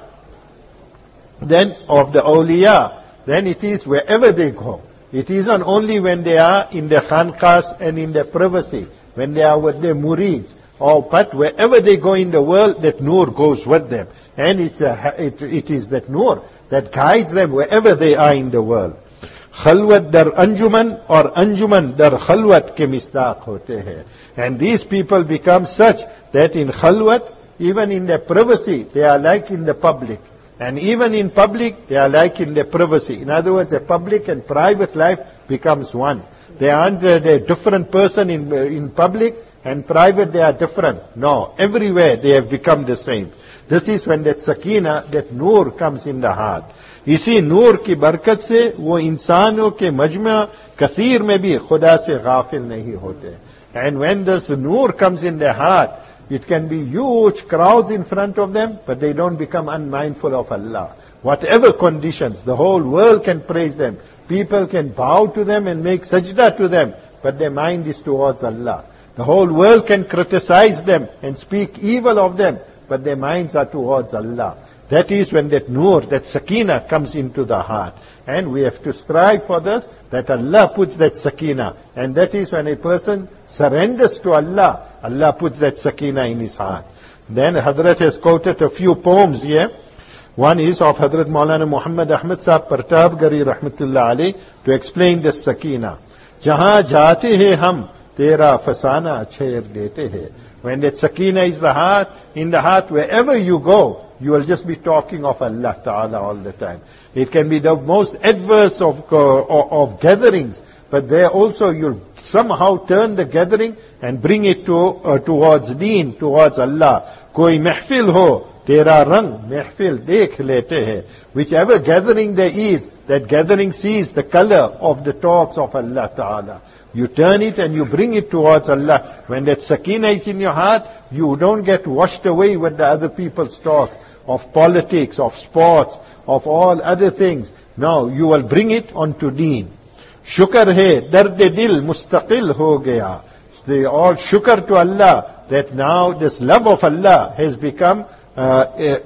then of the awliya, then it is wherever they go. It isn't only when they are in their khanqas and in their privacy, when they are with their murids, or but wherever they go in the world, that nur goes with them. And it's a, it, it is that nur that guides them wherever they are in the world. Khalwat dar anjuman or anjuman dar khalwat ke misdaq hote hai. And these people become such that in khalwat, even in their privacy, they are like in the public. And even in public, they are like in their privacy. In other words, a public and private life becomes one. They aren't a different person in, in public, and private they are different. No, everywhere they have become the same. This is when that sakina, that nur comes in the heart. इसी नूर की बरकत से वो इंसानों के मजमा कसीर में भी खुदा से गाफिल नहीं होते. And when this nur comes in their heart, it can be huge crowds in front of them, but they don't become unmindful of Allah. Whatever conditions, the whole world can praise them. People can bow to them and make sajda to them, but their mind is towards Allah. The whole world can criticize them and speak evil of them, but their minds are towards Allah. That is when that nur, that sakina comes into the heart. And we have to strive for this, that Allah puts that sakina. And that is when a person surrenders to Allah, Allah puts that sakina in his heart. Then Hazrat has quoted a few poems here. One is of Hazrat Maulana Muhammad Ahmad Sahib Partabgari Rahmatullah Ali to explain this sakina. Jahan jaate hai hum, tera fasana chher dete hai. When that sakina is the heart, in the heart, wherever you go, you will just be talking of Allah Ta'ala all the time. It can be the most adverse of, uh, of gatherings, but there also you'll somehow turn the gathering and bring it to, uh, towards deen, towards Allah. Koi mehfil ho, tera rang mehfil dekh lete hai. Whichever gathering there is, that gathering sees the color of the talks of Allah Ta'ala. You turn it and you bring it towards Allah. When that sakina is in your heart, you don't get washed away with the other people's talk of politics, of sports, of all other things. No, you will bring it onto deen. Shukr hai, dard-e dil mustaqil ho gaya. They all shukr to Allah that now this love of Allah has become uh,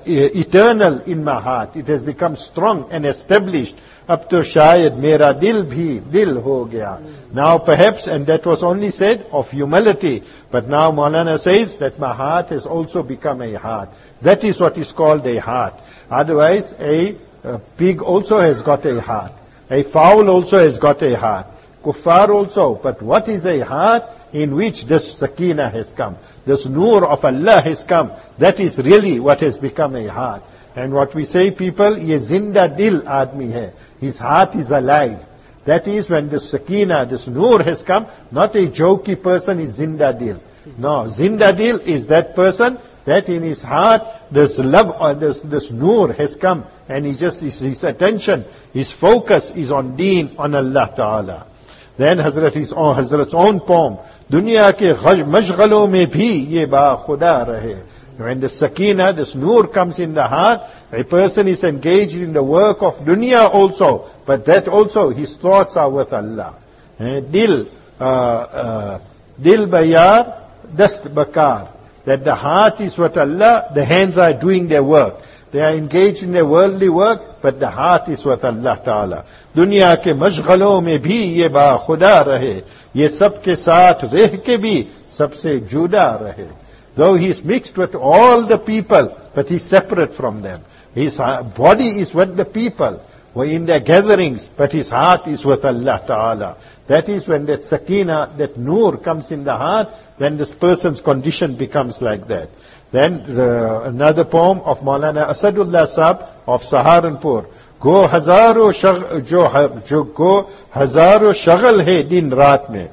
eternal in my heart. It has become strong and established. Up to shayad mera dil bhi dil ho gaya. Now perhaps, and that was only said of humility, but now Maulana says that my heart has also become a heart. That is what is called a heart. Otherwise, a, a pig also has got a heart. A fowl also has got a heart. Kuffar also. But what is a heart in which this sakina has come? This nur of Allah has come. That is really what has become a heart. And what we say, people, ye zinda dil aadmi hai. His heart is alive. That is when this sakina, this noor has come, not a jokey person is zinda dil. No, zinda dil is that person that in his heart this love or this, this noor has come and he just, his, his attention, his focus is on deen, on Allah Ta'ala. Then Hazrat his own, Hazrat's own poem, Dunya ke mashghalon mein bhi ye ba khuda rahe. When the sakina, this noor comes in the heart, a person is engaged in the work of dunya also, but that also his thoughts are with Allah. Eh, dil, uh, uh, dil bayar, dast bakar. That the heart is with Allah, the hands are doing their work. They are engaged in their worldly work, but the heart is with Allah Ta'ala. Dunya ke mashghalon mein bhi ye ba khuda rahe. Ye sab ke saath reh ke bhi sabse juda rahe. Though he is mixed with all the people, but he is separate from them. His body is with the people, or in their gatherings, but his heart is with Allah Ta'ala. That is when that sakina, that noor comes in the heart, then this person's condition becomes like that. Then the, another poem of Maulana Asadullah Sahab of Saharanpur. Go hazaro shag, jo, jo, go hazaro shagal hai din raat mein.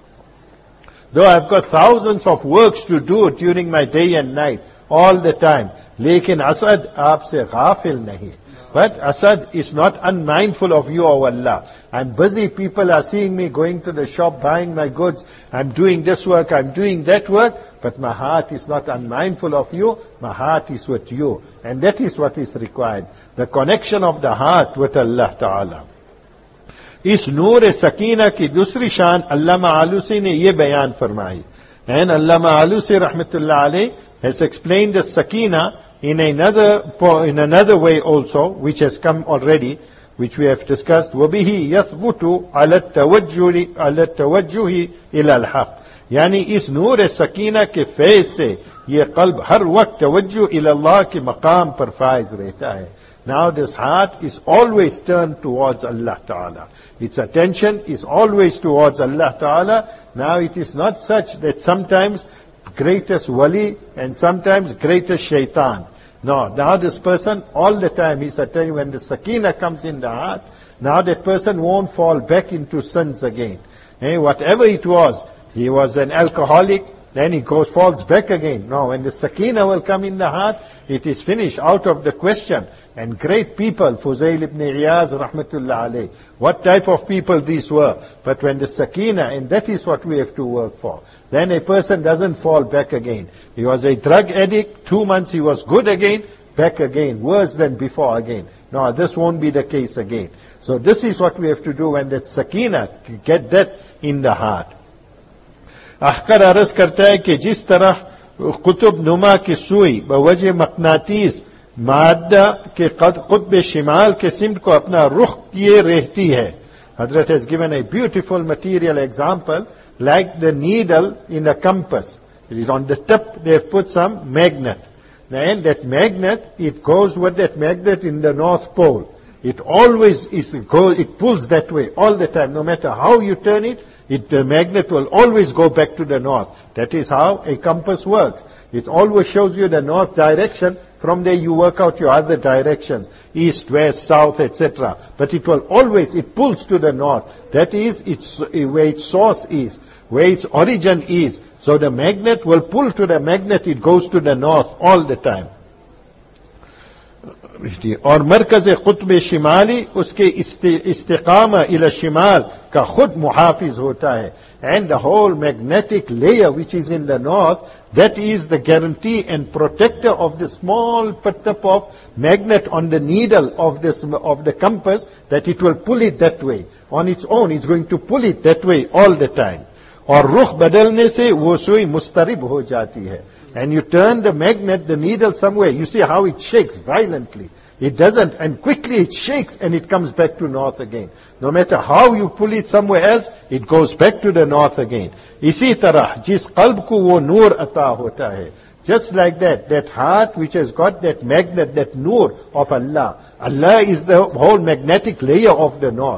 Though I've got thousands of works to do during my day and night, all the time. Lekin Asad aapse ghafil nahi. But Asad is not unmindful of you, O Allah. I'm busy, people are seeing me going to the shop, buying my goods. I'm doing this work, I'm doing that work. But my heart is not unmindful of you, my heart is with you. And that is what is required. The connection of the heart with Allah Ta'ala. इस नूर सकीना की दूसरी शान अल्लामा आलूसी ने ये बयान फरमाई. And Allama Alusi rahmatullah alayh has explained the sakina in another in another way also, which has come already, which we have discussed. وَبِهِ يَثْبُتُ عَلَى التَّوَجُّهِ عَلَى التَّوَجُّهِ إِلَى الْحَقِّ. यानी इस नूर सकीना के फैज़ से ये कल्ब हर वक्त तवज्जो इला अल्लाह के मकाम पर फाइज रहता है. Now this heart is always turned towards Allah Ta'ala. Its attention is always towards Allah Ta'ala. Now it is not such that sometimes greatest wali and sometimes greatest shaitan. No, now this person all the time he's attending, when the sakina comes in the heart, now that person won't fall back into sins again. Hey, whatever it was, he was an alcoholic, then he goes, falls back again. No, when the sakina will come in the heart, it is finished, out of the question. And great people, Fuzail ibn Iyaz, rahmatullah alayh, what type of people these were. But when the sakina, and that is what we have to work for, then a person doesn't fall back again. He was a drug addict, two months he was good again, back again, worse than before again. No, this won't be the case again. So this is what we have to do when that sakina, get that in the heart. अहकर अर्ज करता है कि जिस तरह कुतुब नुमा की सुई बवजह मकनातीस मादा के कुतुब शिमाल के सिमत को अपना रुख किए रहती है. Hazrat has given a beautiful material example, like the needle in a compass. It is on the tip, they have put some magnet. And that magnet, it goes with that magnet in the North Pole. It always is, it pulls that way all the time. No matter how you turn it, It, the magnet will always go back to the north. That is how a compass works. It always shows you the north direction. From there you work out your other directions. East, west, south, et cetera. But it will always, it pulls to the north. That is its, where its source is, where its origin is. So the magnet will pull to the magnet, it goes to the north all the time. और मरकज कुतुब शिमाली उसके इस्तिकामा इला शिमाल का खुद मुहाफिज होता है. And the whole magnetic layer which is in the north, that is the guarantee and protector of the small tip of magnet on the needle of this of the compass, that it will pull it that way. On its own, it's going to pull it that way all the time. और रुख बदलने से वो सुई मुस्तरिब हो जाती है. And you turn the magnet, the needle somewhere, you see how it shakes violently. It doesn't, and quickly it shakes and it comes back to north again. No matter how you pull it somewhere else, it goes back to the north again. इसी तरह जिस कल्ब को वो नूर अता होता है, just like that, that heart which has got that magnet, that noor of Allah. Allah is the whole magnetic layer of the north.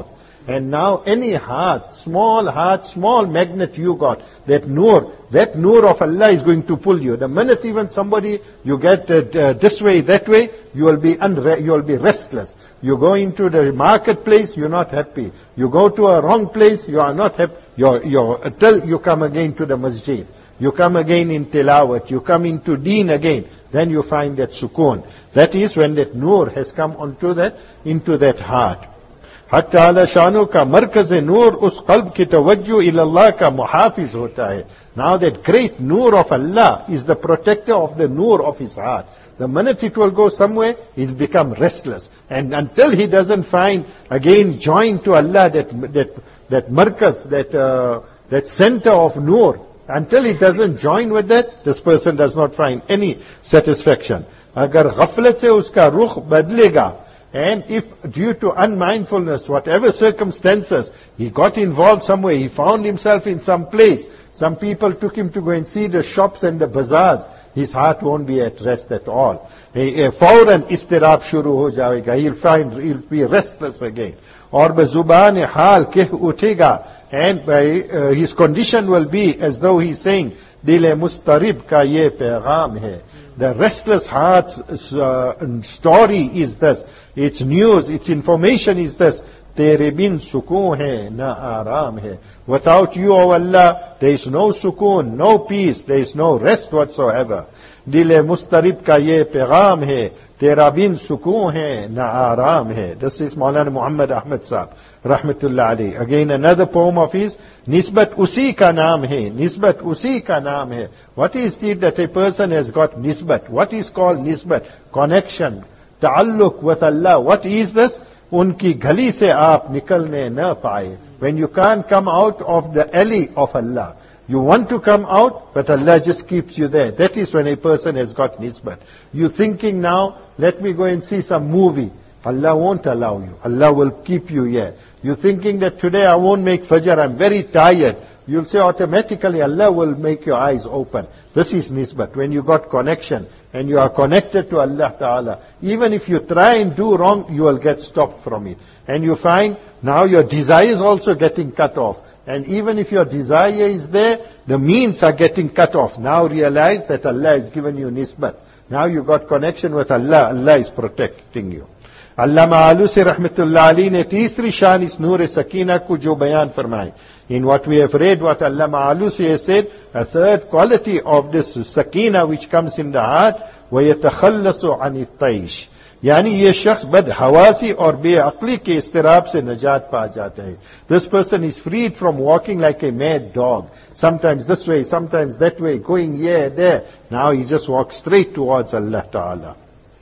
And now any heart, small heart, small magnet you got, that nur, that nur of Allah is going to pull you. The minute even somebody, you get uh, uh, this way, that way, you will be unre- you will be restless. You go into the marketplace, you're not happy. You go to a wrong place, you are not happy. You're, you're, until you come again to the masjid. You come again in tilawat. You come into deen again. Then you find that sukoon. That is when that nur has come onto that, into that heart. हक ताला शानों का मरकज नूर उस कल्ब की तवज्जो इल्लाह का मुहाफिज होता है. Now that great nur of Allah is the protector of the nur of his heart. The minute it will go somewhere, he's become restless. And until he doesn't find again joined to Allah, that that that markaz, that uh, that center of nur, until he doesn't join with that, this person does not find any satisfaction. Agar ghaflat se uska rukh badlega, and if due to unmindfulness, whatever circumstances, he got involved somewhere, he found himself in some place, some people took him to go and see the shops and the bazaars, his heart won't be at rest at all. Fawran istirab shuru ho jayega. He'll find, he'll be restless again. Or bazubaan hal keh uthega. And by, uh, his condition will be as though he's saying, Dil-e mustarib ka ye paygam hai. The restless heart's uh, story is this. Its news, its information is this. Tere bin sukoon hai, na aram hai. Without you, O Allah, there is no sukoon, no peace, there is no rest whatsoever. Dil-e mustarib ka ye paygam hai. Tera bin sukoon hai, na aram hai. This is Maulana Muhammad Ahmad Sahib, rahmatullah alayhi. Again another poem of his, Nisbat usi ka naam hai. Nisbat usi ka naam hai. What is it that a person has got nisbat? What is called nisbat? Connection, ta'alluq with Allah. What is this? Unki ghali se aap nikalne na paaye. When you can't come out of the alley of Allah. You want to come out, but Allah just keeps you there. That is when a person has got nisbat. You thinking now, let me go and see some movie. Allah won't allow you. Allah will keep you here. You thinking that today I won't make fajr, I'm very tired. You'll say automatically Allah will make your eyes open. This is nisbat. When you got connection and you are connected to Allah Ta'ala, even if you try and do wrong, you will get stopped from it. And you find now your desire is also getting cut off. And even if your desire is there, the means are getting cut off. Now realize that Allah has given you nisbat. Now you got connection with Allah. Allah is protecting you. Allama Alusi rahmatullah alayhi ne teesri shan is noor sakina ko jo bayan farmaye. In what we have read, what Allama Alusi has said, a third quality of this sakina which comes in the heart, وَيَتَخَلَّصُ عَنِ الطَّيْشِ. यानी ये शख्स बद हवासी और बेअक्ली के इस्तिराब से निजात पा जाता है. This person is freed from walking like a mad dog. Sometimes this way, sometimes that way, going here, there. Now he just walks straight towards Allah Ta'ala.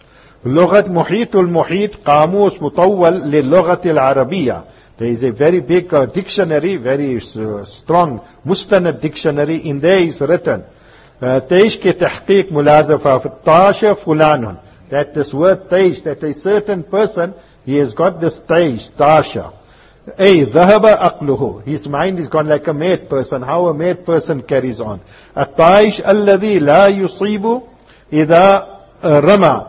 لغة محيط المحيط قاموس مطول للغة العربية. There is a very big uh, dictionary, very uh, strong mustanad dictionary. In there is written, تيش के तहकीक मुलाज़फा ताश फुलान. That this word taish, that a certain person, he has got this taish, tasha. Ay, dhahaba aqluhu. His mind is gone like a mad person. How a mad person carries on. At-taish alladhi la yusibu idha rama.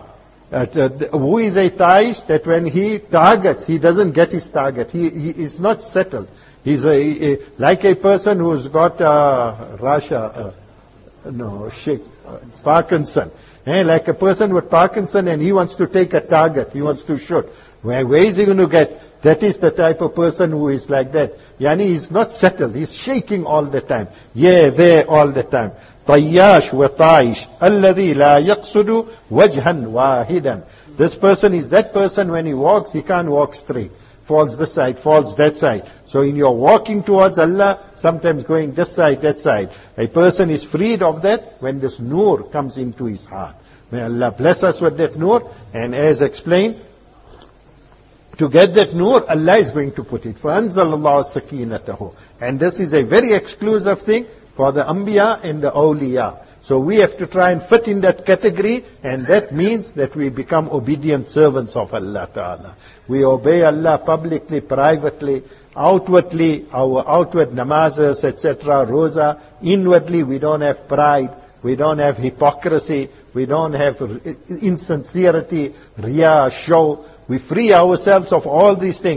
Who is a taish? That when he targets, he doesn't get his target. He, he is not settled. He's a, a like a person who's got uh, rasha, uh, no, shake, uh, Parkinson. Eh, like a person with Parkinson and he wants to take a target, he wants to shoot. Where, where is he going to get? That is the type of person who is like that. Yani he's not settled, he's shaking all the time. Yeah, there all the time. Tayyash wa taish, alladhi la yaqsudu wajhan wahidan. This person is that person when he walks, he can't walk straight. Falls this side, falls that side. So in your walking towards Allah, sometimes going this side, that side. A person is freed of that when this nur comes into his heart. May Allah bless us with that nur. And as explained, to get that nur, Allah is going to put it. فَأَنزَلَ اللَّهُ سَكِينَتَهُ. And this is a very exclusive thing for the Anbiya and the Awliya. So we have to try and fit in that category, and that means that we become obedient servants of Allah Ta'ala. We obey Allah publicly, privately, outwardly, our outward namazes, et cetera, roza. Inwardly, we don't have pride, we don't have hypocrisy, we don't have insincerity, riya, show. We free ourselves of all these things.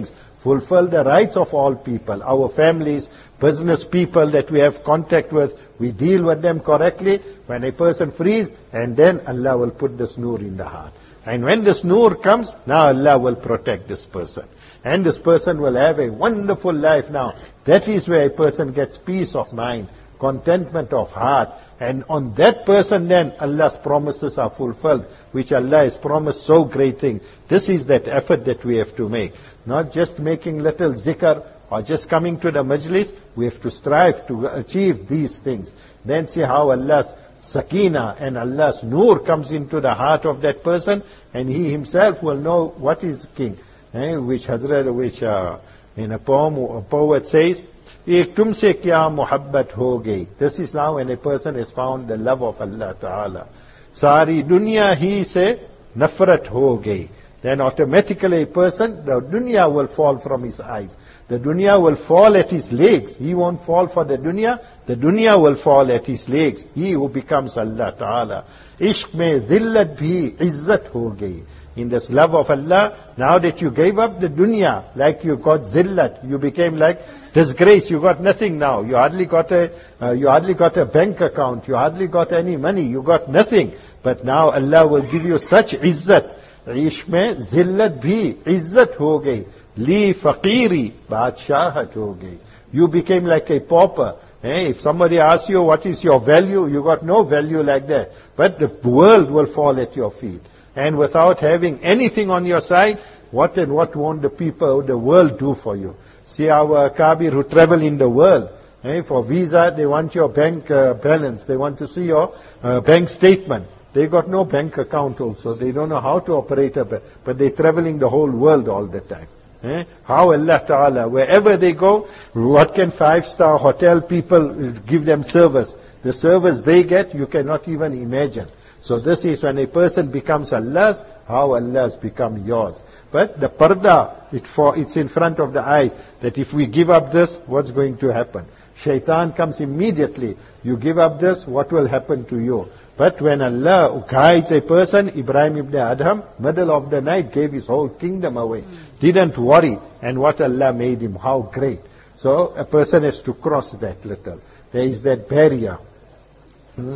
fulfill the rights of all people, our families, business people that we have contact with, we deal with them correctly. When a person frees, and then Allah will put this nur in the heart. And when this nur comes, now Allah will protect this person. And this person will have a wonderful life now. That is where a person gets peace of mind, contentment of heart. And on that person then Allah's promises are fulfilled, which Allah has promised so great thing. This is that effort that we have to make. Not just making little zikr or just coming to the majlis. We have to strive to achieve these things. Then see how Allah's sakina and Allah's nur comes into the heart of that person, and he himself will know what is king. Eh? Which Hazrat, which uh, in a poem, a poet says, Ek tumse kya muhabbat ho gayi. This is now when a person has found the love of Allah Ta'ala. Sari dunya hi se nafrat ho gayi. Then automatically a person, the dunya will fall from his eyes. The dunya will fall at his legs. He won't fall for the dunya. The dunya will fall at his legs. He who becomes Allah Ta'ala. Ishq mein dhillat bhi izzat ho gayi. In this love of Allah, now that you gave up the dunya, like you got zillat, you became like disgrace, you got nothing now. You hardly got a, uh, you hardly got a bank account, you hardly got any money, you got nothing. But now Allah will give you such izzat. Ishq mein zillat bhi izzat ho gayi. Li faqiri badshahat ho gayi. You became like a pauper. Hey, if somebody asks you what is your value, you got no value like that. But the world will fall at your feet. And without having anything on your side, what and what won't the people, the world do for you? See our Kabir who travel in the world. Eh, for visa, they want your bank uh, balance. They want to see your uh, bank statement. They got no bank account also. They don't know how to operate a bank. But they're traveling the whole world all the time. Eh? How Allah Ta'ala, wherever they go, what can five-star hotel people give them service? The service they get, you cannot even imagine. So this is when a person becomes Allah's, how Allah's become yours. But the parda, it for, it's in front of the eyes, that if we give up this, what's going to happen? Shaitan comes immediately. You give up this, what will happen to you? But when Allah guides a person, Ibrahim ibn Adham, middle of the night, gave his whole kingdom away. Didn't worry. And what Allah made him, how great. So a person has to cross that little. There is that barrier. Hmm?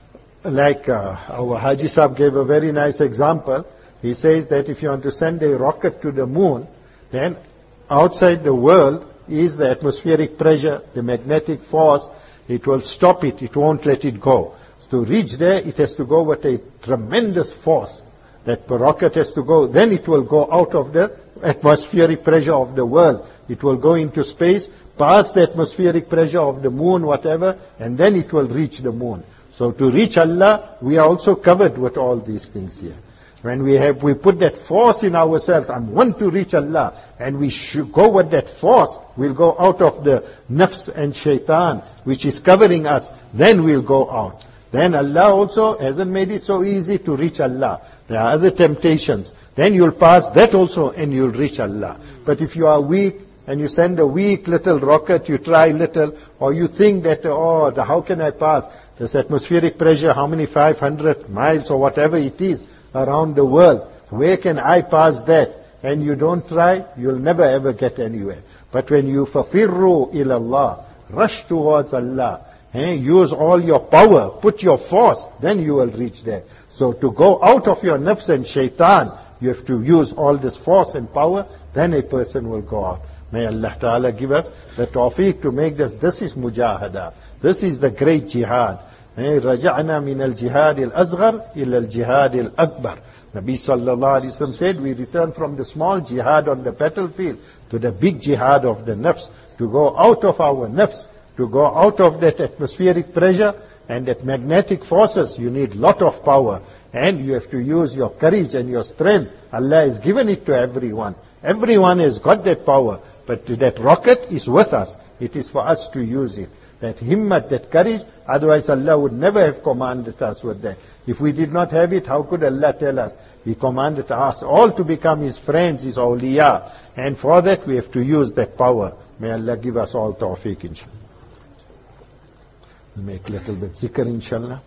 Like uh, our Haji Sahib gave a very nice example. He says that if you want to send a rocket to the moon, then outside the world is the atmospheric pressure, the magnetic force. It will stop it. It won't let it go. To reach there, it has to go with a tremendous force. That the rocket has to go. Then it will go out of the atmospheric pressure of the world. It will go into space, past the atmospheric pressure of the moon, whatever, and then it will reach the moon. So to reach Allah, we are also covered with all these things here. When we have, we put that force in ourselves, I want to reach Allah, and we should go with that force, we'll go out of the nafs and shaitan, which is covering us, then we'll go out. Then Allah also hasn't made it so easy to reach Allah. There are other temptations. Then you'll pass that also and you'll reach Allah. But if you are weak, and you send a weak little rocket, you try little, or you think that, oh, the, how can I pass? This atmospheric pressure, how many five hundred miles or whatever it is around the world. Where can I pass that? And you don't try, you'll never ever get anywhere. But when you fafirru ilallah, rush towards Allah, eh, use all your power, put your force, then you will reach there. So to go out of your nafs and shaitan, you have to use all this force and power, then a person will go out. May Allah Ta'ala give us the tawfiq to make this. This is mujahada. This is the great jihad. Raja'na min al-jihad al-azghar ila al-jihad al-akbar. Nabi Sallallahu Alaihi Wasallam said, we return from the small jihad on the battlefield to the big jihad of the nafs. To go out of our nafs, to go out of that atmospheric pressure and that magnetic forces, you need lot of power. And you have to use your courage and your strength. Allah has given it to everyone. Everyone has got that power. But that rocket is with us. It is for us to use it. That himmat, that courage, otherwise Allah would never have commanded us with that. If we did not have it, how could Allah tell us? He commanded us all to become His friends, His awliya. And for that we have to use that power. May Allah give us all tawfiq, inshallah. Make a little bit zikr, inshallah.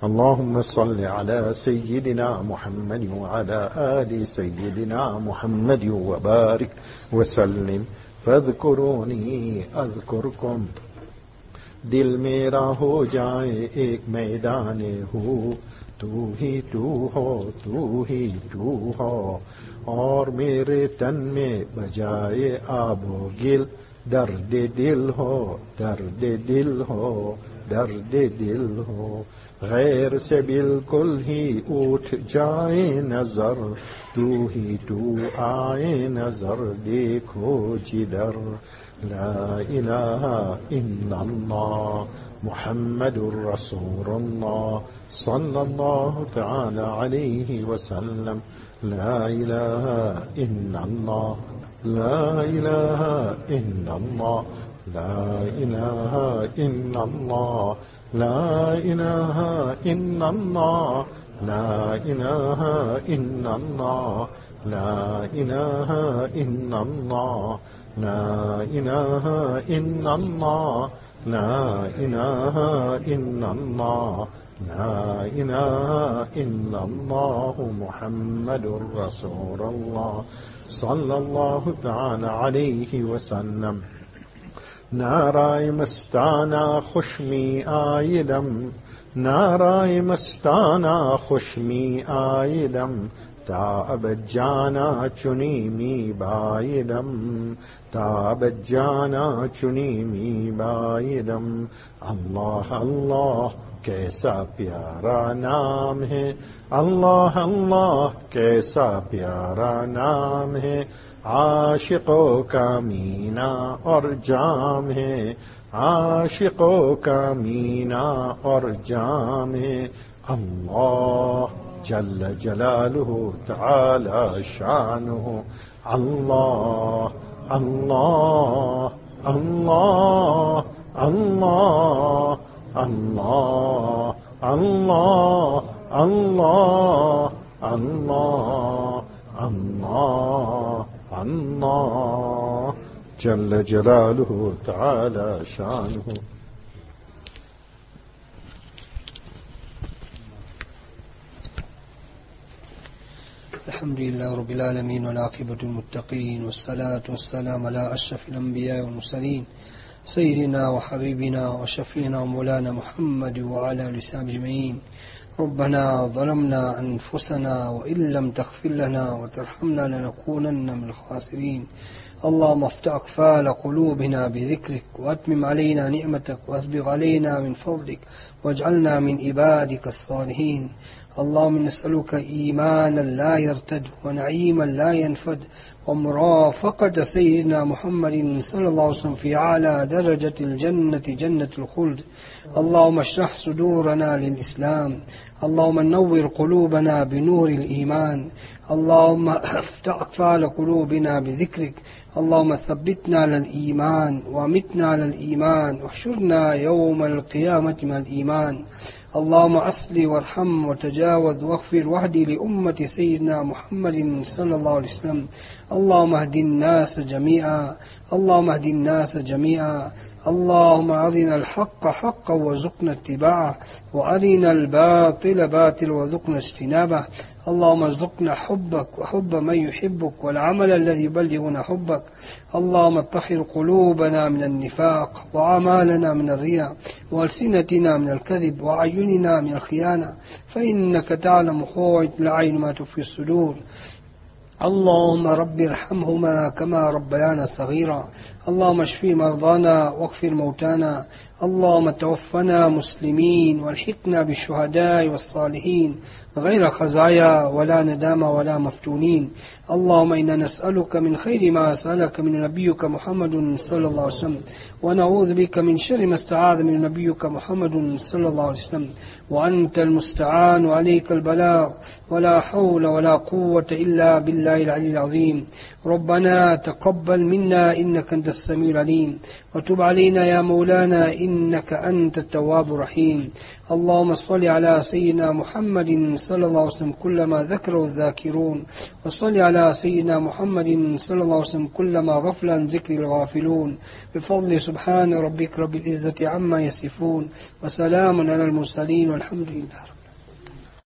اللهم صل على سيدنا محمد وعلى آل سيدنا محمد وبارك وسلم فاذكروني أذكركم दिल मेरा हो जाए एक मैदान हो तू ही तू हो तू ही तू हो और मेरे तन में बजाए आबो गिल दर्द दिल हो दर्द दिल हो दर्द दिल हो गैर से बिल्कुल ही उठ जाए नजर तू ही तू आए नजर देखो जिधर لا إله إلا الله محمد رسول الله صلى الله تعالى عليه وسلم لا إله إلا الله لا إله إلا الله لا إله إلا الله لا إله إلا الله لا إله إلا الله لا إله إلا الله لا إله إلا الله لا إله إلا الله لا إله إلا الله محمد رسول الله صلى الله تعالى عليه وسلم نارای مستانا خوشمی آیدم نارای مستانا خوشمی آیدم تا ابد جانا چنی می بایدم تا ابد جانا چنی می بایدم اللہ اللہ کیسا پیارا نام ہے اللہ اللہ کیسا پیارا نام ہے عاشقوں کا مینا اور جام ہے عاشقوں کا مینا اور جام ہے اللہ جل جلالہ تعالی شانہ اللہ اللہ اللہ اللہ اللہ اللہ اللہ اللہ اللہ اللہ جل جلالہ تعالی شانہ. الحمد لله رب العالمين والعاقبة المتقين والصلاة والسلام على أشرف الأنبياء والمرسلين سيدنا وحبيبنا وشفينا ومولانا محمد وعلى آله وصحبه أجمعين. ربنا ظلمنا أنفسنا وإن لم تغفر لنا وترحمنا لنكونن من الخاسرين. اللهم افتح أقفال قلوبنا بذكرك وأتمم علينا نعمتك وأسبغ علينا من فضلك واجعلنا من عبادك الصالحين. اللهم نسألك إيمانا لا يرتد ونعيما لا ينفد ومرافقة سيدنا محمد صلى الله عليه وسلم في أعلى درجة الجنة جنة الخلد. اللهم اشرح صدورنا للإسلام. اللهم نور قلوبنا بنور الإيمان. اللهم افتح أقفال قلوبنا بذكرك. اللهم ثبتنا على الإيمان وامتنا على الإيمان واحشرنا يوم القيامة من الإيمان. اللهم أصل وارحم وتجاوز واغفر واهدي لأمة سيدنا محمد صلى الله عليه وسلم. اللهم اهد الناس جميعا. اللهم اهد الناس جميعا. اللهم أرنا الحق حقا وارزقنا اتباعه وأرنا الباطل باطل وارزقنا اجتنابه. اللهم ارزقنا حبك وحب من يحبك والعمل الذي يبلغنا حبك. اللهم طهر قلوبنا من النفاق وأعمالنا من الرياء وألسنتنا من الكذب وأعيننا من الخيانة فإنك تعلم خائنة الأعين ما تخفي الصدور. اللهم رب ارحمهما كما ربيانا صغيرا. اللهم اشف مرضانا واغفر موتانا. اللهم توفنا مسلمين والحقنا بالشهداء والصالحين غير خزايا ولا ندامة ولا مفتونين. اللهم إنا نسألك من خير ما سألك من نبيك محمد صلى الله عليه وسلم ونعوذ بك من شر ما استعاذ من نبيك محمد صلى الله عليه وسلم وأنت المستعان وعليك البلاغ ولا حول ولا قوة إلا بالله العلي العظيم. ربنا تقبل منا إنك أنت السميع العليم وتب علينا يا مولانا إنك أنت التواب الرحيم. اللهم صل على سيدنا محمد صلى الله عليه وسلم كلما ذكره الذاكرون وصل على سيدنا محمد صلى الله عليه وسلم كلما غفل عن ذكر الغافلون بفضل سبحان ربك رب العزة عما يصفون وسلام على المرسلين والحمد لله.